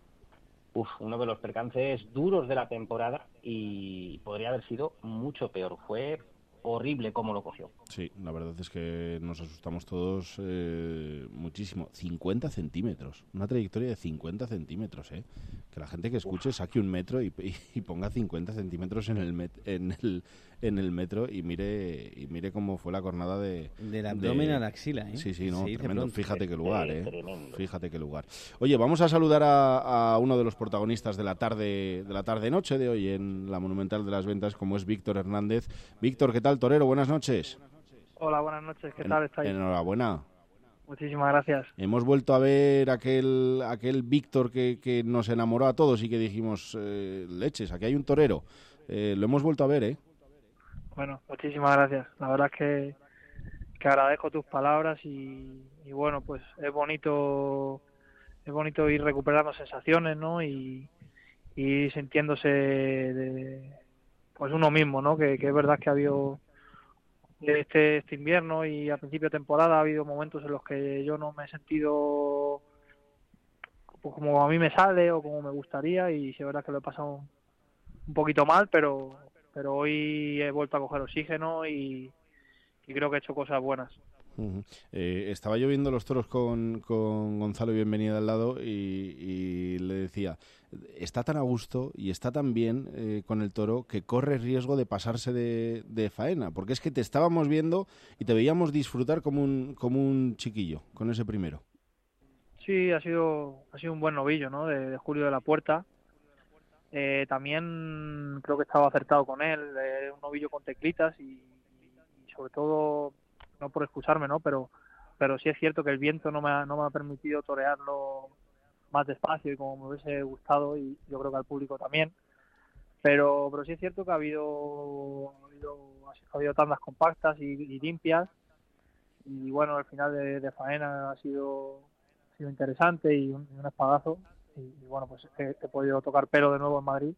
Uf, uno de los percances duros de la temporada y podría haber sido mucho peor. Fue horrible cómo lo cogió. Sí, la verdad es que nos asustamos todos eh, muchísimo. cincuenta centímetros, una trayectoria de cincuenta centímetros, ¿eh? Que la gente que escuche saque un metro y, y, y ponga cincuenta centímetros en el, met, en el en el metro y mire y mire cómo fue la cornada de... Del abdomen de, a la axila, ¿eh? Sí, sí, no, sí, tremendo. Fíjate qué lugar, ¿eh? Tremendo. Fíjate qué lugar. Oye, vamos a saludar a, a uno de los protagonistas de la tarde de la tarde-noche de hoy en la Monumental de las Ventas, como es Víctor Hernández. Víctor, ¿qué tal, torero? Buenas noches. Hola, buenas noches. ¿Qué en, tal estáis? Enhorabuena. Muchísimas gracias. Hemos vuelto a ver aquel aquel Víctor que, que nos enamoró a todos y que dijimos, eh, leches, aquí hay un torero. Eh, lo hemos vuelto a ver, ¿eh? Bueno, muchísimas gracias. La verdad es que, que agradezco tus palabras y, y bueno, pues es bonito es bonito ir recuperando sensaciones, ¿no? Y, y ir sintiéndose de, pues uno mismo, ¿no? Que, que es verdad que ha habido este, este invierno y a principio de temporada ha habido momentos en los que yo no me he sentido pues, como a mí me sale o como me gustaría, y sí es verdad que lo he pasado un, un poquito mal, pero pero hoy he vuelto a coger oxígeno y, y creo que he hecho cosas buenas. Uh-huh. Eh, estaba yo viendo los toros con, con Gonzalo Bienvenida al lado y, y le decía, está tan a gusto y está tan bien eh, con el toro que corre riesgo de pasarse de, de faena, porque es que te estábamos viendo y te veíamos disfrutar como un, como un chiquillo con ese primero. Sí, ha sido, ha sido un buen novillo, ¿no? De, de Julio de la Puerta. Eh, también creo que estaba acertado con él, eh, un novillo con teclitas y, y sobre todo, no por excusarme, ¿no? Pero pero sí es cierto que el viento no me ha, no me ha permitido torearlo más despacio y como me hubiese gustado, y yo creo que al público también. Pero pero sí es cierto que ha habido ha habido, ha habido tandas compactas y, y limpias, y bueno, el final de, de faena ha sido, ha sido interesante y un, un espadazo. Y, y bueno, pues he, he podido tocar pelo de nuevo en Madrid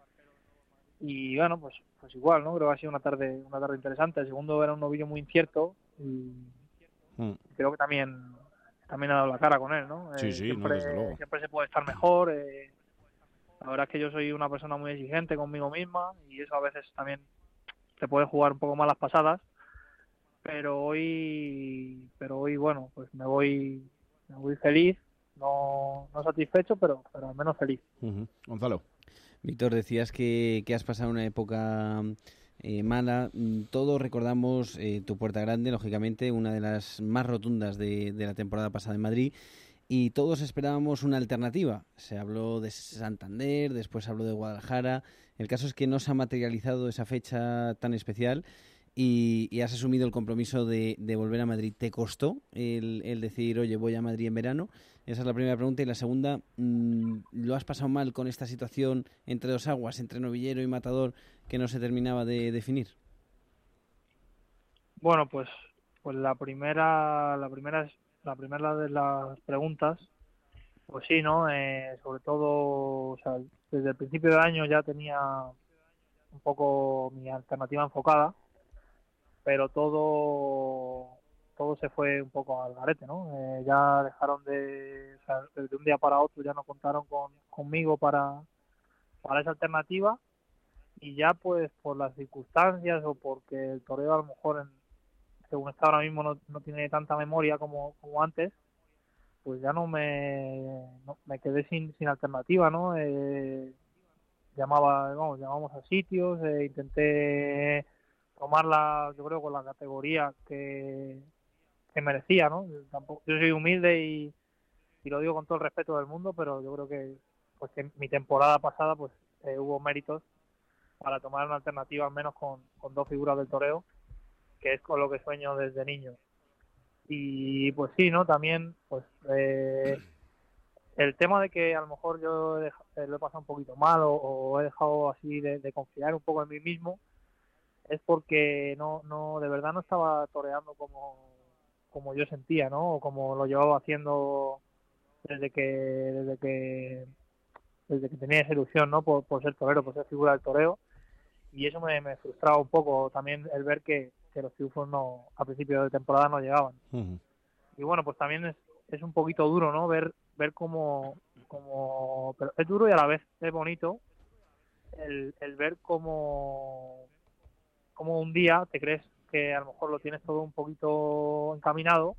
y bueno, pues pues igual, ¿no? Creo que ha sido una tarde una tarde interesante. El segundo era un novillo muy incierto y mm. creo que también también ha dado la cara con él, ¿no? Sí, eh, sí, siempre, no, desde luego. Siempre se puede estar mejor. Eh, la verdad es que yo soy una persona muy exigente conmigo misma y eso a veces también te puede jugar un poco mal las pasadas, pero hoy pero hoy bueno, pues me voy me voy feliz. No, no satisfecho, pero, pero al menos feliz. Uh-huh. Gonzalo. Víctor, decías que, que has pasado una época eh, mala. Todos recordamos eh, tu Puerta Grande, lógicamente, una de las más rotundas de, de la temporada pasada en Madrid, y todos esperábamos una alternativa. Se habló de Santander, después se habló de Guadalajara. El caso es que no se ha materializado esa fecha tan especial y, y has asumido el compromiso de, de volver a Madrid. ¿Te costó el, el decir, oye, voy a Madrid en verano? Esa es la primera pregunta. Y la segunda, ¿lo has pasado mal con esta situación entre dos aguas, entre novillero y matador, que no se terminaba de definir? Bueno, pues pues la primera la primera es la primera de las preguntas, pues sí, ¿no? Eh, sobre todo, o sea, desde el principio de año ya tenía un poco mi alternativa enfocada, pero todo todo se fue un poco al garete, ¿no? Eh, ya dejaron de, o sea, de un día para otro ya no contaron con, conmigo para, para esa alternativa, y ya pues por las circunstancias o porque el toreo a lo mejor, en, según está ahora mismo, no, no tiene tanta memoria como, como antes, pues ya no me, no, me quedé sin, sin alternativa, ¿no? Eh, llamaba, vamos, llamamos a sitios, eh, intenté tomarla, yo creo, con la categoría que, que merecía, ¿no? Yo, tampoco, yo soy humilde y, y lo digo con todo el respeto del mundo, pero yo creo que, pues, que mi temporada pasada pues eh, hubo méritos para tomar una alternativa al menos con, con dos figuras del toreo, que es con lo que sueño desde niño. Y pues sí, ¿no? También pues eh, el tema de que a lo mejor yo he dejado, lo he pasado un poquito mal o, o he dejado así de, de confiar un poco en mí mismo, es porque no, no de verdad no estaba toreando como como yo sentía, ¿no? O como lo llevaba haciendo desde que desde que desde que tenía esa ilusión, ¿no? Por, por ser torero, por ser figura del toreo, y eso me, me frustraba un poco también, el ver que, que los triunfos no a principio de temporada no llegaban. Uh-huh. Y bueno, pues también es, es un poquito duro, ¿no? Ver ver cómo, cómo pero es duro y a la vez es bonito el, el ver cómo cómo un día te crees que a lo mejor lo tienes todo un poquito encaminado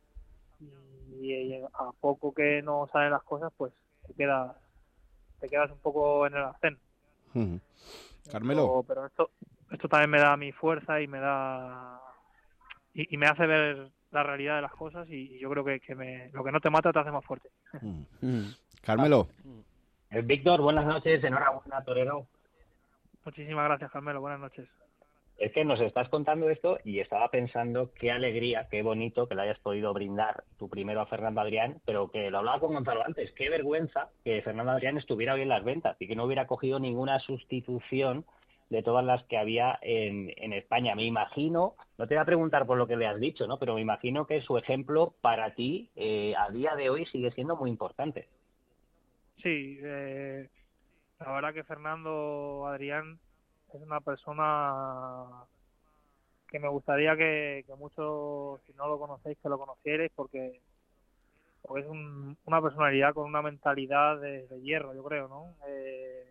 y, y a poco que no salen las cosas, pues te quedas te quedas un poco en el arcén. Uh-huh. Carmelo. Pero, pero esto esto también me da mi fuerza y me da y, y me hace ver la realidad de las cosas, y, y yo creo que, que me, lo que no te mata te hace más fuerte. Uh-huh. Carmelo. Eh, Víctor, buenas noches, enhorabuena, torero. Muchísimas gracias, Carmelo, buenas noches. Es que nos estás contando esto y estaba pensando qué alegría, qué bonito que le hayas podido brindar tú primero a Fernando Adrián, pero que lo hablaba con Gonzalo antes, qué vergüenza que Fernando Adrián estuviera hoy en las ventas y que no hubiera cogido ninguna sustitución de todas las que había en, en España. Me imagino, no te voy a preguntar por lo que le has dicho, ¿no? Pero me imagino que su ejemplo para ti eh, a día de hoy sigue siendo muy importante. Sí, eh, la verdad que Fernando Adrián es una persona que me gustaría que, que muchos, si no lo conocéis, que lo conocierais, porque, porque es un, una personalidad con una mentalidad de, de hierro, yo creo, ¿no? Eh,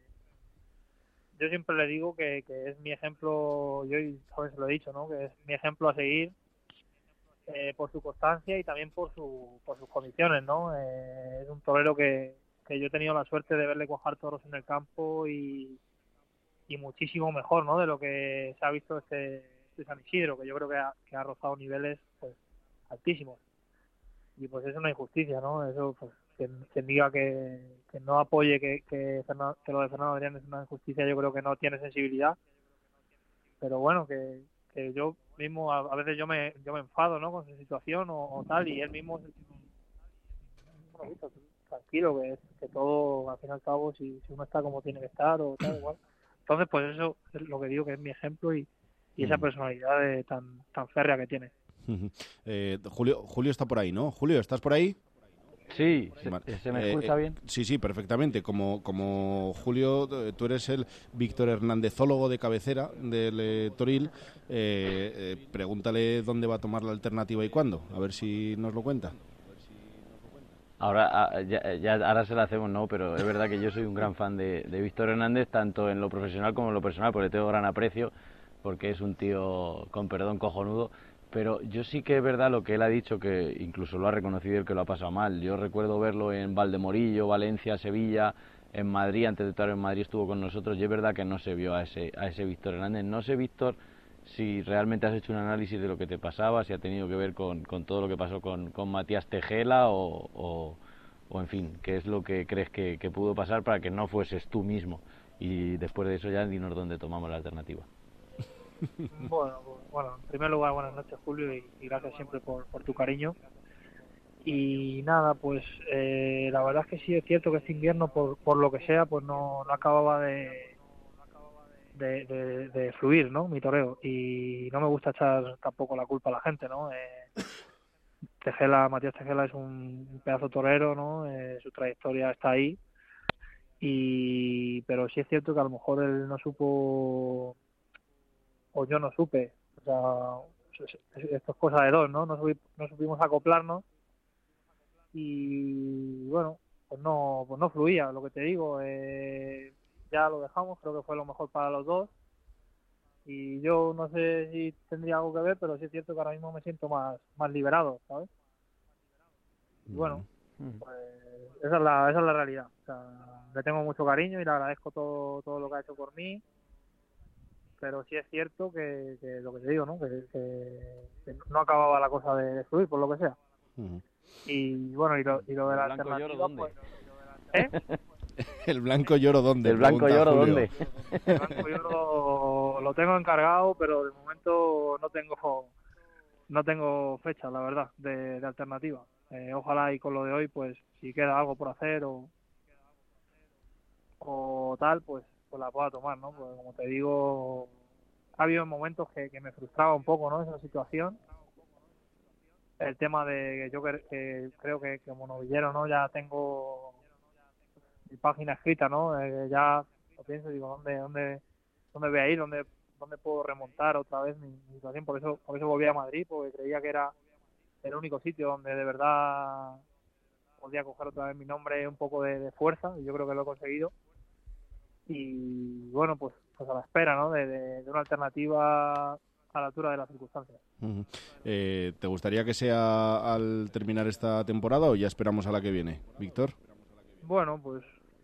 yo siempre le digo que, que es mi ejemplo, yo a veces lo he dicho, ¿no? Que es mi ejemplo a seguir eh, por su constancia y también por su por sus condiciones, ¿no? Eh, es un torero que, que yo he tenido la suerte de verle cuajar toros en el campo y y muchísimo mejor, ¿no? De lo que se ha visto este, este San Isidro, que yo creo que ha, que ha rozado niveles pues altísimos, y pues es una injusticia, ¿no? Eso, pues quien, quien diga que, que no apoye que, que, Fernando, que lo de Fernando Adrián es una injusticia, yo creo que no tiene sensibilidad, pero bueno, que, que yo mismo a, a veces yo me yo me enfado, ¿no? Con su situación o, o tal, y él mismo bueno, visto, tranquilo, que, que todo al fin y al cabo, si, si uno está como tiene que estar o tal, igual. Entonces, pues eso es lo que digo, que es mi ejemplo y, y esa personalidad de, tan tan férrea que tiene. Uh-huh. eh, Julio Julio está por ahí, ¿no? Julio, ¿estás por ahí? Sí, ¿se, ¿se me escucha eh, bien? Sí, sí, perfectamente. Como, como Julio, tú eres el Víctor Hernándezólogo de cabecera del eh, Toril, eh, eh, pregúntale dónde va a tomar la alternativa y cuándo, a ver si nos lo cuenta. Ahora ya, ya ahora se la hacemos, no, pero es verdad que yo soy un gran fan de, de Víctor Hernández, tanto en lo profesional como en lo personal, porque tengo gran aprecio, porque es un tío, con perdón, cojonudo, pero yo sí que es verdad lo que él ha dicho, que incluso lo ha reconocido el que lo ha pasado mal. Yo recuerdo verlo en Valdemorillo, Valencia, Sevilla, en Madrid, antes de estar en Madrid estuvo con nosotros, y es verdad que no se vio a ese, a ese Víctor Hernández. No sé, Víctor, si realmente has hecho un análisis de lo que te pasaba, si ha tenido que ver con, con todo lo que pasó con, con Matías Tejela o, o, o, en fin, qué es lo que crees que, que pudo pasar para que no fueses tú mismo. Y después de eso ya dinos dónde tomamos la alternativa. Bueno, bueno, en primer lugar, buenas noches, Julio, y, y gracias siempre por, por tu cariño. Y nada, pues eh, la verdad es que sí es cierto que este invierno, por, por lo que sea, pues no, no acababa de, de, de, de fluir, ¿no? Mi toreo. Y no me gusta echar tampoco la culpa a la gente, ¿no? Eh, Tejela, Matías Tejela es un pedazo torero, ¿no? Eh, su trayectoria está ahí. Y pero sí es cierto que a lo mejor él no supo, o yo no supe, o sea, esto es cosa de dos, ¿no? No, subi, no supimos acoplarnos y bueno, pues no, pues no fluía, lo que te digo, eh, ya lo dejamos, creo que fue lo mejor para los dos y yo no sé si tendría algo que ver, pero sí es cierto que ahora mismo me siento más, más liberado, ¿sabes? Y bueno, pues esa es la, esa es la realidad, o sea, le tengo mucho cariño y le agradezco todo, todo lo que ha hecho por mí, pero sí es cierto que, que lo que te digo, ¿no? Que, que, que no acababa la cosa de, de fluir, por lo que sea. Uh-huh. Y bueno, y lo, y lo de la alternativa, pues... ¿Eh? ¿El blanco lloro dónde? ¿El blanco lloro dónde? El blanco lloro lo tengo encargado, pero de momento no tengo no tengo fecha, la verdad, de, de alternativa. Eh, ojalá y con lo de hoy, pues, si queda algo por hacer o, o tal, pues, pues la pueda tomar, ¿no? Pues como te digo, ha habido momentos que, que me frustraba un poco, ¿no? Esa situación. El tema de que yo que, que creo que como novillero, ¿no? Ya tengo mi página escrita, ¿no? Eh, ya lo pienso y digo, ¿dónde, dónde, dónde voy a ir? ¿Dónde, dónde puedo remontar otra vez mi, mi situación? Por eso, por eso volví a Madrid, porque creía que era el único sitio donde de verdad podía coger otra vez mi nombre, un poco de, de fuerza, y yo creo que lo he conseguido. Y bueno, pues, pues a la espera, ¿no? De, de, de una alternativa a la altura de las circunstancias. Uh-huh. eh, ¿Te gustaría que sea al terminar esta temporada o ya esperamos a la que viene, Víctor? Bueno, pues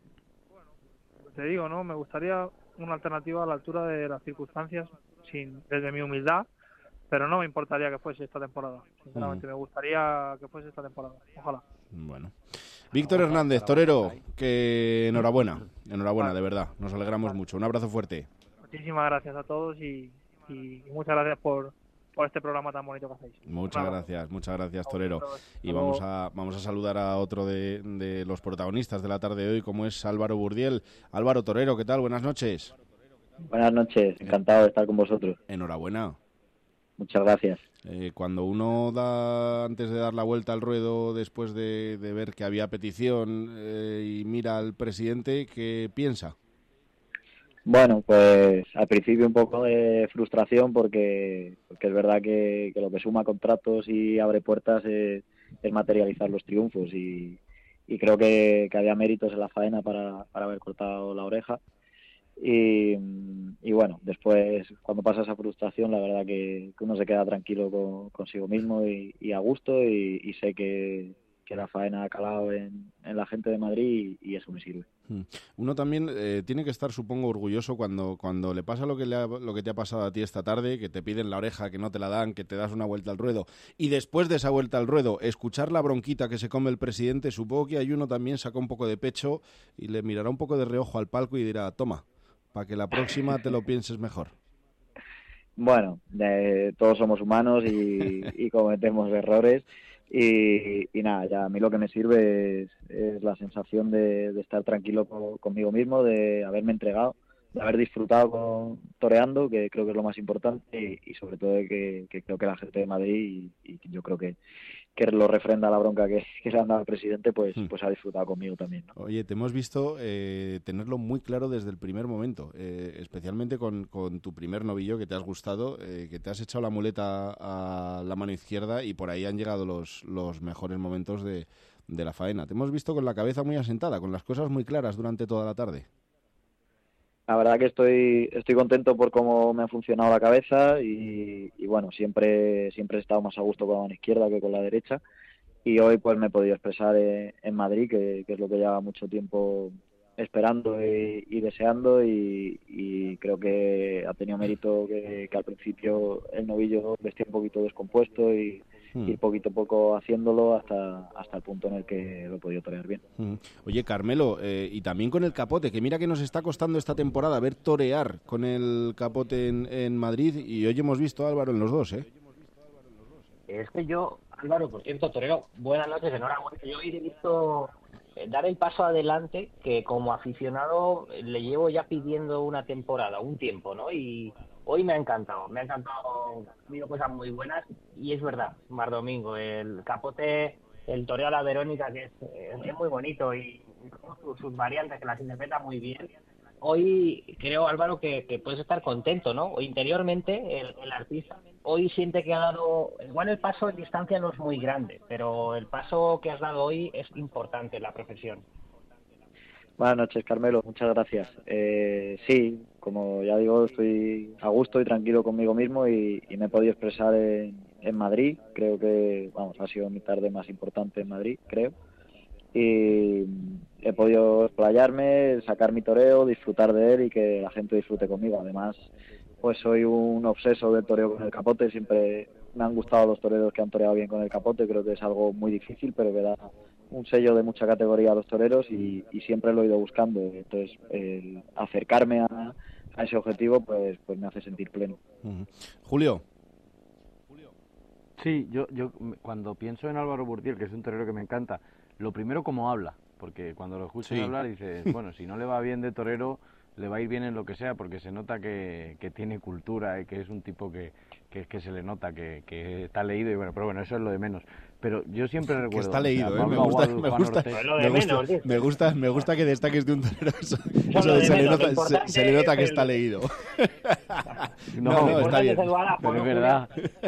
te digo, ¿no? Me gustaría una alternativa a la altura de las circunstancias, sin desde mi humildad, pero no me importaría que fuese esta temporada. Sinceramente, uh-huh. me gustaría que fuese esta temporada. Ojalá. Bueno. Víctor Hernández, torero, que enhorabuena, enhorabuena, vale. De verdad. Nos alegramos vale. mucho. Un abrazo fuerte. Muchísimas gracias a todos y, y muchas gracias por, por este programa tan bonito que hacéis. Muchas gracias, muchas gracias, torero. Y vamos a vamos a saludar a otro de, de los protagonistas de la tarde de hoy, como es Álvaro Burdiel. Álvaro, torero, ¿qué tal? Buenas noches. Buenas noches, encantado de estar con vosotros. Enhorabuena. Muchas gracias. Eh, cuando uno da, antes de dar la vuelta al ruedo, después de, de ver que había petición eh, y mira al presidente, ¿qué piensa? Bueno, pues al principio un poco de frustración porque, porque es verdad que, que lo que suma contratos y abre puertas es, es materializar los triunfos y, y creo que, que había méritos en la faena para, para haber cortado la oreja. Y, y bueno, después cuando pasa esa frustración la verdad que, que uno se queda tranquilo con, consigo mismo y, y a gusto y, y sé que, que la faena ha calado en, en la gente de Madrid y, y eso me sirve. Uno también eh, tiene que estar, supongo, orgulloso cuando, cuando le pasa lo que, le ha, lo que te ha pasado a ti esta tarde, que te piden la oreja, que no te la dan, que te das una vuelta al ruedo y después de esa vuelta al ruedo escuchar la bronquita que se come el presidente. Supongo que hay uno también saca un poco de pecho y le mirará un poco de reojo al palco y dirá, toma, para que la próxima te lo pienses mejor. Bueno, eh, todos somos humanos y, y cometemos errores y, y nada, ya a mí lo que me sirve es, es la sensación de, de estar tranquilo con, conmigo mismo, de haberme entregado, de haber disfrutado con, toreando, que creo que es lo más importante y, y sobre todo de que, que creo que la gente de Madrid y, y yo creo que que lo refrenda la bronca que, que le han dado al presidente, pues, hmm. pues ha disfrutado conmigo también, ¿no? Oye, te hemos visto eh, tenerlo muy claro desde el primer momento, eh, especialmente con, con tu primer novillo que te has gustado, eh, que te has echado la muleta a la mano izquierda y por ahí han llegado los, los mejores momentos de, de la faena. Te hemos visto con la cabeza muy asentada, con las cosas muy claras durante toda la tarde. La verdad que estoy estoy contento por cómo me ha funcionado la cabeza y, y bueno, siempre siempre he estado más a gusto con la mano izquierda que con la derecha y hoy pues me he podido expresar en, en Madrid, que, que es lo que lleva mucho tiempo esperando y, y deseando y, y creo que ha tenido mérito que, que al principio el novillo vestía un poquito descompuesto y, mm. ir poquito a poco haciéndolo hasta hasta el punto en el que lo he podido torear bien. Mm. Oye, Carmelo, eh, y también con el capote, que mira que nos está costando esta temporada ver torear con el capote en, en Madrid, y hoy hemos visto a Álvaro en los dos, ¿eh? Es que yo, Álvaro, por cierto, torero, buenas noches, enhorabuena. Yo hoy he visto dar el paso adelante que como aficionado le llevo ya pidiendo una temporada, un tiempo, ¿no? Y hoy me ha encantado, me ha encantado, ha habido cosas muy buenas y es verdad, Mar Domingo, el capote, el toreo a la Verónica, que es, es muy bonito y sus, sus variantes que las interpreta muy bien. Hoy creo, Álvaro, que, que puedes estar contento, ¿no? Interiormente, el, el artista hoy siente que ha dado... Igual el paso en distancia no es muy grande, pero el paso que has dado hoy es importante en la profesión. Buenas noches, Carmelo. Muchas gracias. Eh, sí, como ya digo, estoy a gusto y tranquilo conmigo mismo y, y me he podido expresar en, en Madrid. Creo que, vamos, ha sido mi tarde más importante en Madrid, creo. Y he podido explayarme, sacar mi toreo, disfrutar de él y que la gente disfrute conmigo. Además, pues soy un obseso del toreo con el capote, siempre me han gustado los toreros que han toreado bien con el capote, creo que es algo muy difícil, pero que da un sello de mucha categoría a los toreros y, y siempre lo he ido buscando. Entonces, el acercarme a, a ese objetivo, pues, pues me hace sentir pleno. Uh-huh. Julio. Sí, yo, yo cuando pienso en Álvaro Burdiel, que es un torero que me encanta, lo primero como habla, porque cuando lo escuchas sí. hablar dices, bueno, si no le va bien de torero, le va a ir bien en lo que sea, porque se nota que, que tiene cultura y que es un tipo que, que, que se le nota, que, que está leído, y bueno, pero bueno, eso es lo de menos. Pero yo siempre recuerdo... Que está leído, o sea, ¿eh? Me gusta, me, gusta, me, gusta, me, gusta, me gusta que destaques de un torero eso. eso de se, le nota, se, se le nota que está leído. No, no, no está bien. Pero es verdad.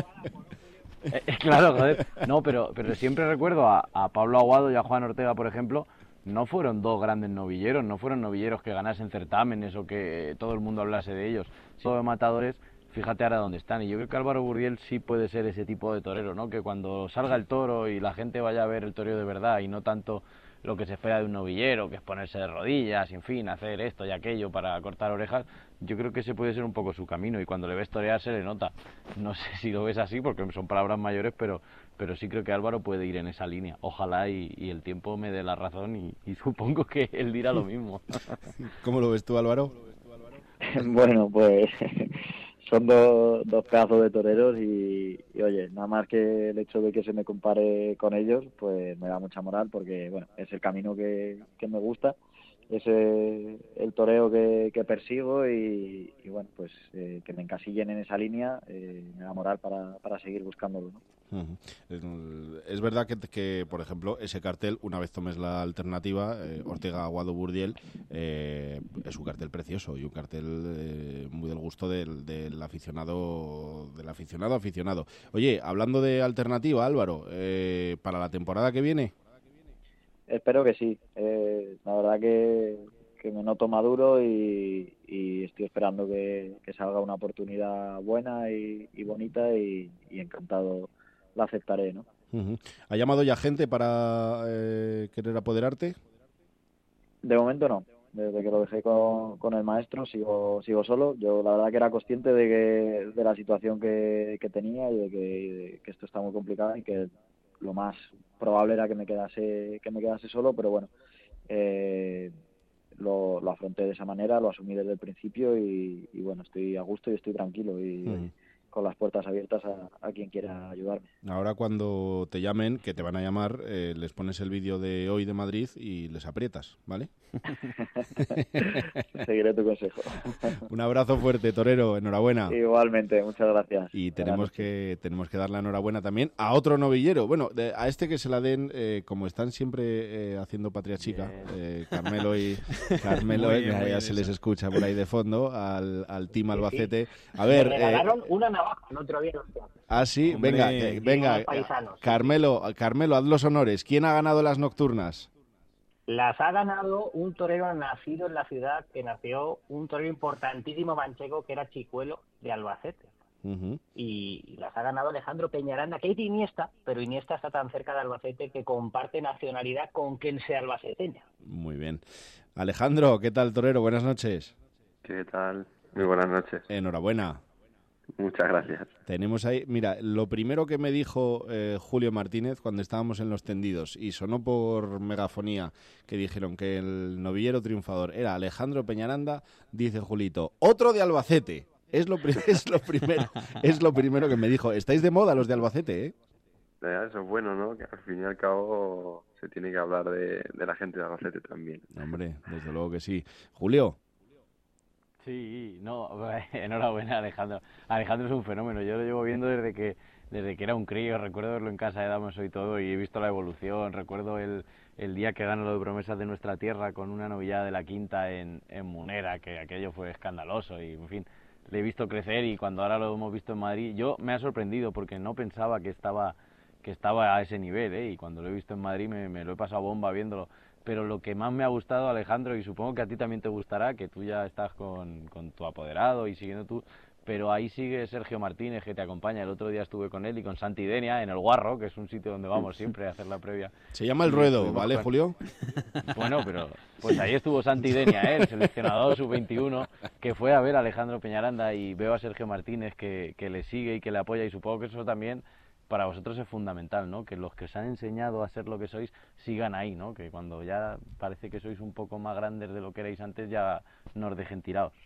Eh, claro, joder. No, pero, pero siempre recuerdo a, a Pablo Aguado y a Juan Ortega, por ejemplo, no fueron dos grandes novilleros, no fueron novilleros que ganasen certámenes o que todo el mundo hablase de ellos. Todo de matadores, fíjate ahora dónde están. Y yo creo que Álvaro Burdiel sí puede ser ese tipo de torero, ¿no? Que cuando salga el toro y la gente vaya a ver el toreo de verdad y no tanto lo que se espera de un novillero, que es ponerse de rodillas, en fin, hacer esto y aquello para cortar orejas, yo creo que ese puede ser un poco su camino y cuando le ves torear se le nota. No sé si lo ves así porque son palabras mayores, pero pero sí creo que Álvaro puede ir en esa línea. Ojalá y, y el tiempo me dé la razón y, y supongo que él dirá lo mismo. ¿Cómo lo ves tú, Álvaro? Bueno, pues son dos, dos pedazos de toreros y, y oye, nada más que el hecho de que se me compare con ellos, pues me da mucha moral porque bueno, es el camino que, que me gusta, es el, el toreo que, que persigo y, y bueno, pues eh, que me encasillen en esa línea eh, me da moral para, para seguir buscándolo, ¿no? Uh-huh. Es verdad que, que, por ejemplo, ese cartel, una vez tomes la alternativa, eh, Ortega, Aguado, Burdiel, eh, es un cartel precioso y un cartel eh, muy del gusto del, del aficionado, del aficionado aficionado. Oye, hablando de alternativa, Álvaro, eh, para la temporada que viene. Espero que sí. Eh, la verdad que, que me noto maduro y, y estoy esperando que, que salga una oportunidad buena y, y bonita y, y encantado la aceptaré, ¿no? Uh-huh. ¿Ha llamado ya gente para eh, querer apoderarte? De momento no. Desde que lo dejé con, con el maestro sigo sigo solo. Yo la verdad que era consciente de que de la situación que, que tenía y de que, de que esto está muy complicado y que lo más probable era que me quedase que me quedase solo, pero bueno, eh, lo, lo afronté de esa manera, lo asumí desde el principio y, y bueno, estoy a gusto y estoy tranquilo y uh-huh. con las puertas abiertas a, a quien quiera ayudarme. Ahora cuando te llamen, que te van a llamar, eh, les pones el vídeo de hoy de Madrid y les aprietas, ¿vale? Seguiré tu consejo. Un abrazo fuerte, torero, enhorabuena. Igualmente, muchas gracias. Y tenemos que tenemos que dar la enhorabuena también a otro novillero, bueno, de, a este que se la den, eh, como están siempre eh, haciendo patria chica, eh, Carmelo y Carmelo, bien, eh, ya se les escucha por ahí de fondo, al, al Team Albacete. A ver, me regalaron eh, una navaja el otro día. Ah, sí, hombre, venga, eh, venga, paisanos, Carmelo, sí. Carmelo, haz los honores. ¿Quién ha ganado las nocturnas? Las ha ganado un torero nacido en la ciudad, que nació un torero importantísimo manchego, que era Chicuelo, de Albacete. Uh-huh. Y, y las ha ganado Alejandro Peñaranda, que es de Iniesta, pero Iniesta está tan cerca de Albacete que comparte nacionalidad con quien sea albaceteña. Muy bien. Alejandro, ¿qué tal, torero? Buenas noches. ¿Qué tal? Muy buenas noches. Enhorabuena. Muchas gracias. Tenemos ahí, mira, lo primero que me dijo eh, Julio Martínez cuando estábamos en los tendidos y sonó por megafonía que dijeron que el novillero triunfador era Alejandro Peñaranda, dice Julito, otro de Albacete. Es lo, pri- es lo primero, es lo primero que me dijo. Estáis de moda los de Albacete, ¿eh? Eso es bueno, ¿no? Que al fin y al cabo se tiene que hablar de, de la gente de Albacete también. Hombre, desde luego que sí. Julio. Sí, no, enhorabuena Alejandro. Alejandro es un fenómeno, yo lo llevo viendo desde que desde que era un crío, recuerdo verlo en casa de Damaso y todo, y he visto la evolución, recuerdo el, el día que ganó lo de Promesas de Nuestra Tierra con una novillada de la quinta en, en Munera, que aquello fue escandaloso y, en fin, le he visto crecer y cuando ahora lo hemos visto en Madrid, yo me ha sorprendido porque no pensaba que estaba, que estaba a ese nivel, ¿eh? Y cuando lo he visto en Madrid me, me lo he pasado bomba viéndolo. Pero lo que más me ha gustado, Alejandro, y supongo que a ti también te gustará, que tú ya estás con, con tu apoderado y siguiendo tú, pero ahí sigue Sergio Martínez, que te acompaña. El otro día estuve con él y con Santi Denia en El Guarro, que es un sitio donde vamos siempre a hacer la previa. Se llama El Ruedo, ¿vale, con... Julio? Bueno, pero pues ahí estuvo Santi Denia, ¿eh? El seleccionador sub veintiuno, que fue a ver a Alejandro Peñaranda, y veo a Sergio Martínez que, que le sigue y que le apoya, y supongo que eso también para vosotros es fundamental, ¿no? Que los que os han enseñado a ser lo que sois sigan ahí, ¿no? Que cuando ya parece que sois un poco más grandes de lo que erais antes, ya no os dejen tirados.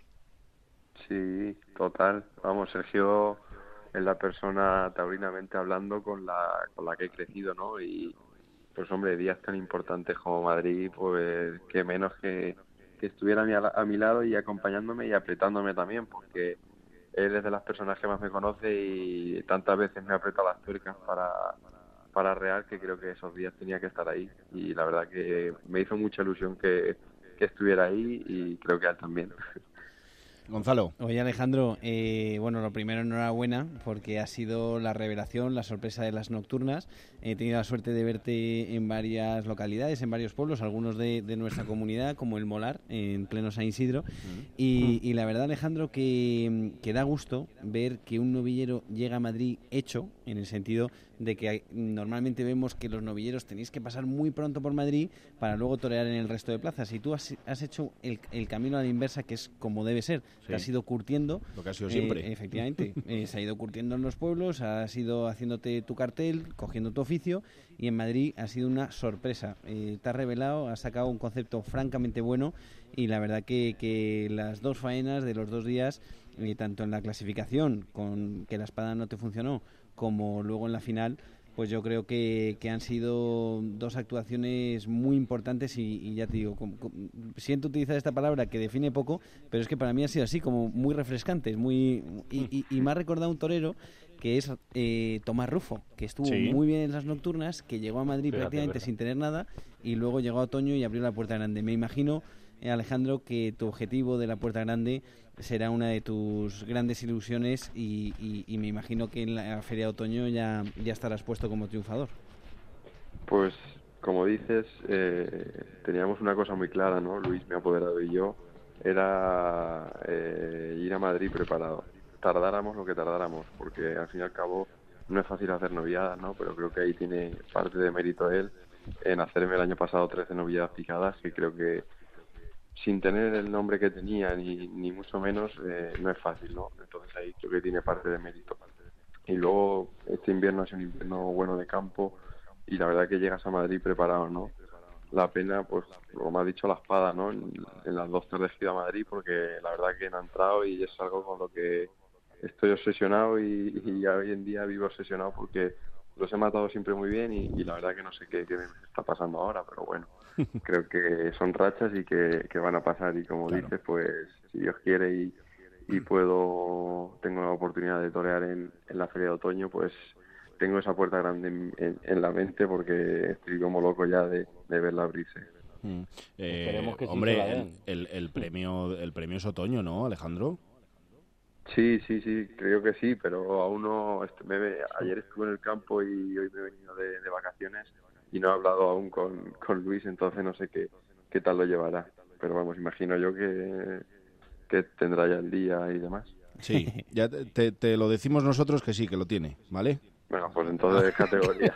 Sí, total. Vamos, Sergio es la persona taurinamente hablando con la con la que he crecido, ¿no? Y pues hombre, días tan importantes como Madrid, pues que menos que, que estuviera a mi, a mi lado y acompañándome y apretándome también, porque él es de las personas que más me conoce y tantas veces me ha apretado las tuercas para, para Real, que creo que esos días tenía que estar ahí. Y la verdad que me hizo mucha ilusión que, que estuviera ahí, y creo que a él también. Gonzalo. Oye, Alejandro, eh, bueno, lo primero, enhorabuena, porque ha sido la revelación, la sorpresa de las nocturnas. He tenido la suerte de verte en varias localidades, en varios pueblos, algunos de, de nuestra comunidad, como el Molar, en pleno San Isidro. Y, y la verdad, Alejandro, que, que da gusto ver que un novillero llega a Madrid hecho, en el sentido de que hay, normalmente vemos que los novilleros tenéis que pasar muy pronto por Madrid para luego torear en el resto de plazas. Y tú has, has hecho el, el camino a la inversa, que es como debe ser. Sí. Te has ido curtiendo. Lo que ha sido siempre. Eh, efectivamente. eh, se ha ido curtiendo en los pueblos, has ido haciéndote tu cartel, cogiendo tu oficio, y en Madrid ha sido una sorpresa. Eh, te has revelado, has sacado un concepto francamente bueno, y la verdad que, que las dos faenas de los dos días, eh, tanto en la clasificación, con que la espada no te funcionó, como luego en la final, pues yo creo que, que han sido dos actuaciones muy importantes y, y ya te digo, com, com, siento utilizar esta palabra que define poco, pero es que para mí ha sido así, como muy refrescantes, muy y, y, y me ha recordado un torero que es eh, Tomás Rufo, que estuvo sí. muy bien en las nocturnas, que llegó a Madrid Fíjate, prácticamente ¿verdad? sin tener nada, y luego llegó a otoño y abrió la Puerta Grande. Me imagino, eh, Alejandro, que tu objetivo de la Puerta Grande será una de tus grandes ilusiones, y, y, y me imagino que en la Feria de Otoño ya, ya estarás puesto como triunfador. Pues, como dices, eh, teníamos una cosa muy clara, ¿no? Luis, mi apoderado, y yo, era eh, ir a Madrid preparado. Tardáramos lo que tardáramos, porque al fin y al cabo no es fácil hacer novilladas, ¿no? Pero creo que ahí tiene parte de mérito él en hacerme el año pasado trece novilladas picadas, que creo que sin tener el nombre que tenía, ni, ni mucho menos, eh, no es fácil, ¿no? Entonces ahí creo que tiene parte de mérito. Y luego este invierno ha sido un invierno bueno de campo, y la verdad que llegas a Madrid preparado, ¿no? La pena, pues, como ha dicho, la espada, ¿no? En, en las dos tardes que he ido a Madrid, porque la verdad que no ha entrado, y es algo con lo que estoy obsesionado, y, y hoy en día vivo obsesionado porque los he matado siempre muy bien, y, y la verdad que no sé qué, qué me está pasando ahora, pero bueno, creo que son rachas y que, que van a pasar, y como claro. dices, pues si Dios quiere y, y puedo, tengo la oportunidad de torear en, en la Feria de Otoño, pues tengo esa puerta grande en, en, en la mente, porque estoy como loco ya de, de verla abrirse. Mm. Eh, que hombre, el, el, el premio el premio es otoño, ¿no, Alejandro? Sí, sí, sí, creo que sí, pero aún no. Me, ayer estuve en el campo y hoy me he venido de, de vacaciones y no he hablado aún con, con Luis, entonces no sé qué, qué tal lo llevará. Pero vamos, imagino yo que, que tendrá ya el día y demás. Sí, ya te, te lo decimos nosotros que sí, que lo tiene, ¿vale? Bueno, pues entonces de categoría.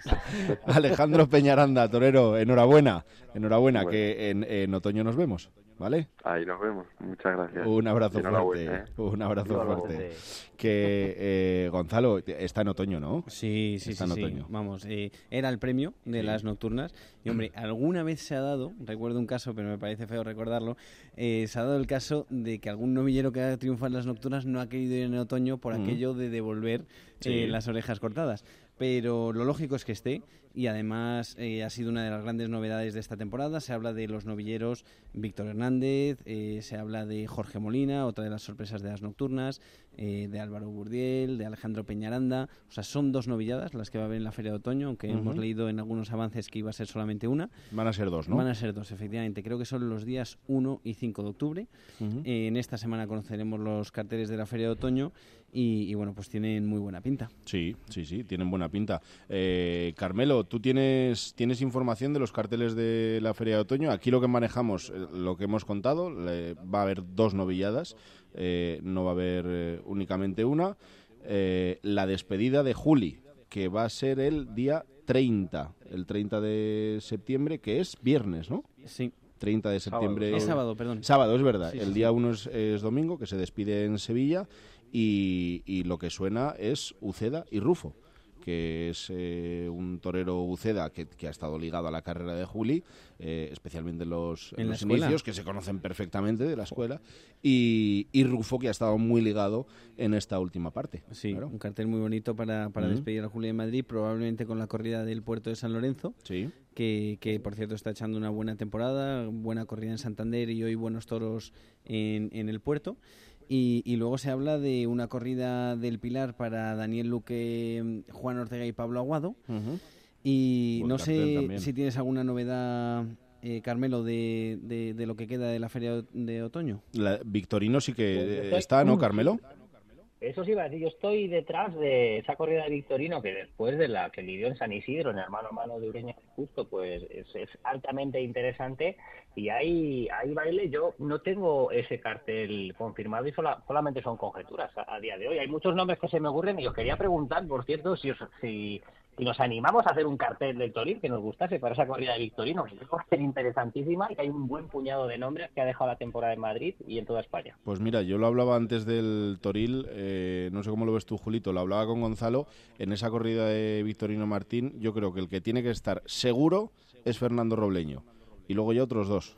Alejandro Peñaranda, torero, enhorabuena, enhorabuena, bueno. que en, en otoño nos vemos. ¿vale? Ahí nos vemos. Muchas gracias. Un abrazo fuerte. ¿eh? Un abrazo fuerte. Que eh, Gonzalo, está en otoño, ¿no? Sí, sí, está sí. en sí. otoño. Vamos, eh, era el premio de sí. las nocturnas. Y, hombre, alguna vez se ha dado, recuerdo un caso, pero me parece feo recordarlo, eh, se ha dado el caso de que algún novillero que ha triunfado en las nocturnas no ha querido ir en otoño por mm. aquello de devolver sí. eh, las orejas cortadas. Pero lo lógico es que esté, y además eh, ha sido una de las grandes novedades de esta temporada. Se habla de los novilleros Víctor Hernández, eh, se habla de Jorge Molina, otra de las sorpresas de las nocturnas, eh, de Álvaro Burdiel, de Alejandro Peñaranda. O sea, son dos novilladas las que va a haber en la Feria de Otoño, aunque uh-huh. hemos leído en algunos avances que iba a ser solamente una. Van a ser dos, ¿no? Van a ser dos, efectivamente. Creo que son los días uno y cinco de octubre. Uh-huh. Eh, en esta semana conoceremos los carteles de la Feria de Otoño. Y, y bueno, pues tienen muy buena pinta. Sí, sí, sí, tienen buena pinta. Eh, Carmelo, ¿tú tienes, tienes información de los carteles de la Feria de Otoño? Aquí lo que manejamos, eh, lo que hemos contado, le, va a haber dos novilladas, eh, no va a haber eh, únicamente una. Eh, la despedida de Juli, que va a ser el día treinta, el treinta de septiembre, que es viernes, ¿no? Sí. treinta de septiembre. Sábado, es sábado, perdón. Sábado, es verdad. Sí, el sí, día sí. uno es, es domingo, que se despide en Sevilla. Y, y lo que suena es Uceda y Rufo, que es eh, un torero Uceda que, que ha estado ligado a la carrera de Juli, eh, especialmente en los, en los inicios, que se conocen perfectamente de la escuela, y, y Rufo, que ha estado muy ligado en esta última parte. Sí, claro. Un cartel muy bonito para, para uh-huh. despedir a Juli de Madrid, probablemente con la corrida del Puerto de San Lorenzo, sí. que, que por cierto está echando una buena temporada, buena corrida en Santander y hoy buenos toros en, en el Puerto. Y, y luego se habla de una corrida del Pilar para Daniel Luque, Juan Ortega y Pablo Aguado. Uh-huh. Y Buen no sé también. Si tienes alguna novedad, eh, Carmelo, de, de, de lo que queda de la Feria de Otoño. La, Victorino sí que pues está, ¿no, Carmelo? Eso sí iba a decir, yo estoy detrás de esa corrida de Victorino que después de la que lidió en San Isidro, en el mano a mano de Ureña Justo, pues es, es altamente interesante y hay, hay baile. Yo no tengo ese cartel confirmado y sola, solamente son conjeturas a, a día de hoy. Hay muchos nombres que se me ocurren y os quería preguntar, por cierto, si os, si, si nos animamos a hacer un cartel del Toril que nos gustase para esa corrida de Victorino, que es una corrida interesantísima y que hay un buen puñado de nombres que ha dejado la temporada en Madrid y en toda España. Pues mira, yo lo hablaba antes del Toril, eh, no sé cómo lo ves tú, Julito, lo hablaba con Gonzalo, en esa corrida de Victorino Martín, yo creo que el que tiene que estar seguro es Fernando Robleño, y luego ya otros dos.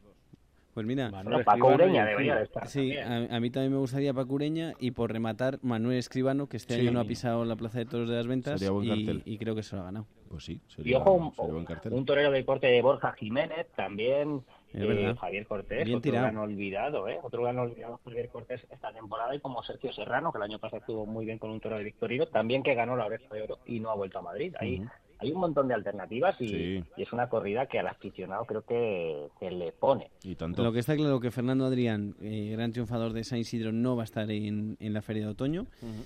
Pues mira, bueno, Paco Ureña debería de estar. Sí, a, a mí también me gustaría Paco Ureña y por rematar Manuel Escribano, que este sí. año no ha pisado la Plaza de Toros de las Ventas y, y creo que se lo ha ganado. Pues sí, sería, y ojo, un, sería buen cartel. Un torero del corte de Borja Jiménez también, eh, Javier Cortés, Bien otro tirado. gran olvidado, ¿eh? Otro gran olvidado Javier Cortés esta temporada, y como Sergio Serrano, que el año pasado estuvo muy bien con un toro de Victorino, también que ganó la Oreja de Oro y no ha vuelto a Madrid. Ahí uh-huh. hay un montón de alternativas y, sí. y es una corrida que al aficionado creo que, que le pone. Y tanto. Lo que está claro que Fernando Adrián, eh, gran triunfador de San Isidro, no va a estar en, en la Feria de Otoño. Uh-huh.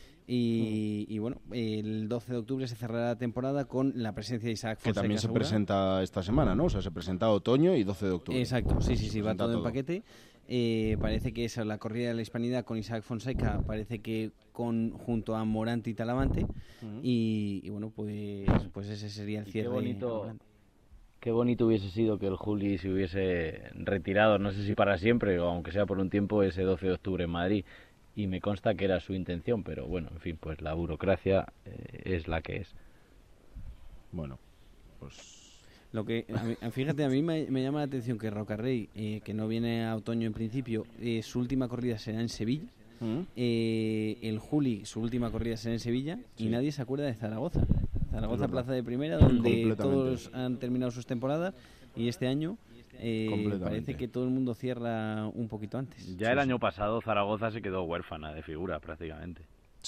Y, uh-huh. y bueno, el doce de octubre se cerrará la temporada con la presencia de Isaac Fonseca. Que también se Segura. presenta esta semana, ¿no? O sea, se presenta otoño y doce de octubre. Exacto, sí, sí, sí, va todo, todo en paquete. Eh, parece que esa, la corrida de la Hispanidad con Isaac Fonseca, parece que con junto a Morante y Talavante. Uh-huh. y, y bueno, pues, pues ese sería el cierre. Qué bonito, qué bonito hubiese sido que el Juli se hubiese retirado, no sé si para siempre o aunque sea por un tiempo, ese doce de octubre en Madrid. Y me consta que era su intención, pero bueno, en fin, pues la burocracia eh, es la que es. Bueno, pues... Lo que, a mí, fíjate, a mí me, me llama la atención que Rocarrey, eh, que no viene a otoño en principio, eh, su última corrida será en Sevilla. ¿Mm? Eh, el Juli, su última corrida será en Sevilla, sí. Y nadie se acuerda de Zaragoza. Zaragoza, plaza de primera, donde todos han terminado sus temporadas, y este año eh, parece que todo el mundo cierra un poquito antes. Ya sí, el sí. año pasado Zaragoza se quedó huérfana de figura prácticamente.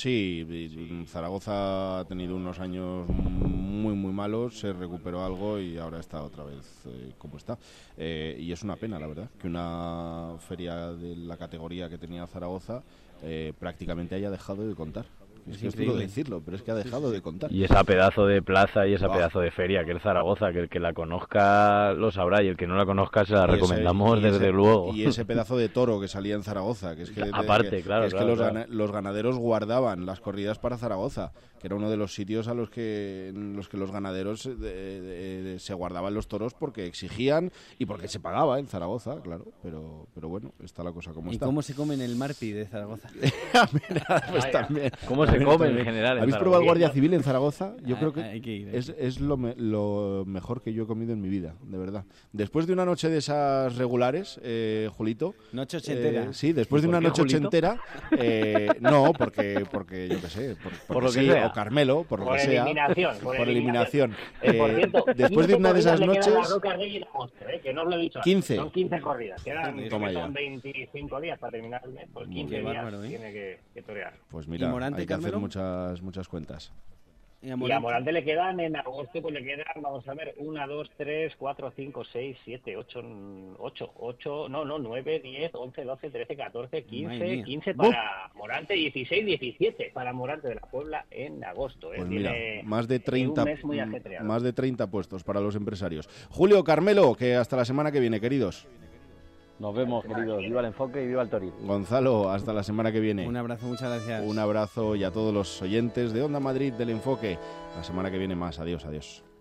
Sí, Zaragoza ha tenido unos años muy muy malos, se recuperó algo y ahora está otra vez eh, como está. Eh, y es una pena, la verdad, que una feria de la categoría que tenía Zaragoza eh, prácticamente haya dejado de contar. Es, es que es duro decirlo, pero es que ha dejado sí, sí. de contar. Y esa pedazo de plaza y esa wow. pedazo de feria que es Zaragoza, que el que la conozca lo sabrá y el que no la conozca se la y recomendamos ese, desde ese, luego. Y ese pedazo de toro que salía en Zaragoza, que es que, aparte, que, claro, que es claro, que los, claro. Gana, los ganaderos guardaban las corridas para Zaragoza, que era uno de los sitios a los que en los que los ganaderos de, de, de, se guardaban los toros porque exigían y porque se pagaba en Zaragoza, claro, pero pero bueno, está la cosa como ¿Y está. ¿Y cómo se come en el Marpi de Zaragoza? Mira, pues también. ¿Cómo se come en general? ¿Habéis probado el Guardia Civil en Zaragoza? Yo ah, creo que, hay que ir, es, es lo, me, lo mejor que yo he comido en mi vida, de verdad. Después de una noche de esas regulares, eh, Julito... ¿Noche ochentera? Eh, sí, después de una noche Julito? ochentera... Eh, no, porque, porque yo qué sé, por, por lo que sí, sea. O Carmelo, por lo por que sea. Eliminación, por, por eliminación. eliminación. Eh, por cierto, después de una de esas noches... Eh, que no os lo he dicho quince. Son quince corridas, quedan Sí, son veinticinco días para terminar el mes, pues quince días bárbaro, ¿eh? Tiene que, que torear. Pues mira, Morante, hay que Carmelo? hacer muchas, muchas cuentas. Y a, y a Morante le quedan en agosto, pues le quedan, vamos a ver, uno, dos, tres, cuatro, cinco, seis, siete, ocho, ocho, ocho, no, no, nueve, diez, once, doce, trece, catorce, quince, quince para ¡Buf! Morante, dieciséis, diecisiete para Morante de la Puebla en agosto. ¿eh? Pues mira, Tiene más de treinta, un mes muy ajetreado. Más de treinta puestos para los empresarios. Julio, Carmelo, que hasta la semana que viene, queridos. Nos vemos, queridos. Viva el enfoque y viva el Toril. Gonzalo, hasta la semana que viene. Un abrazo, muchas gracias. Un abrazo y a todos los oyentes de Onda Madrid del Enfoque. La semana que viene más. Adiós, adiós.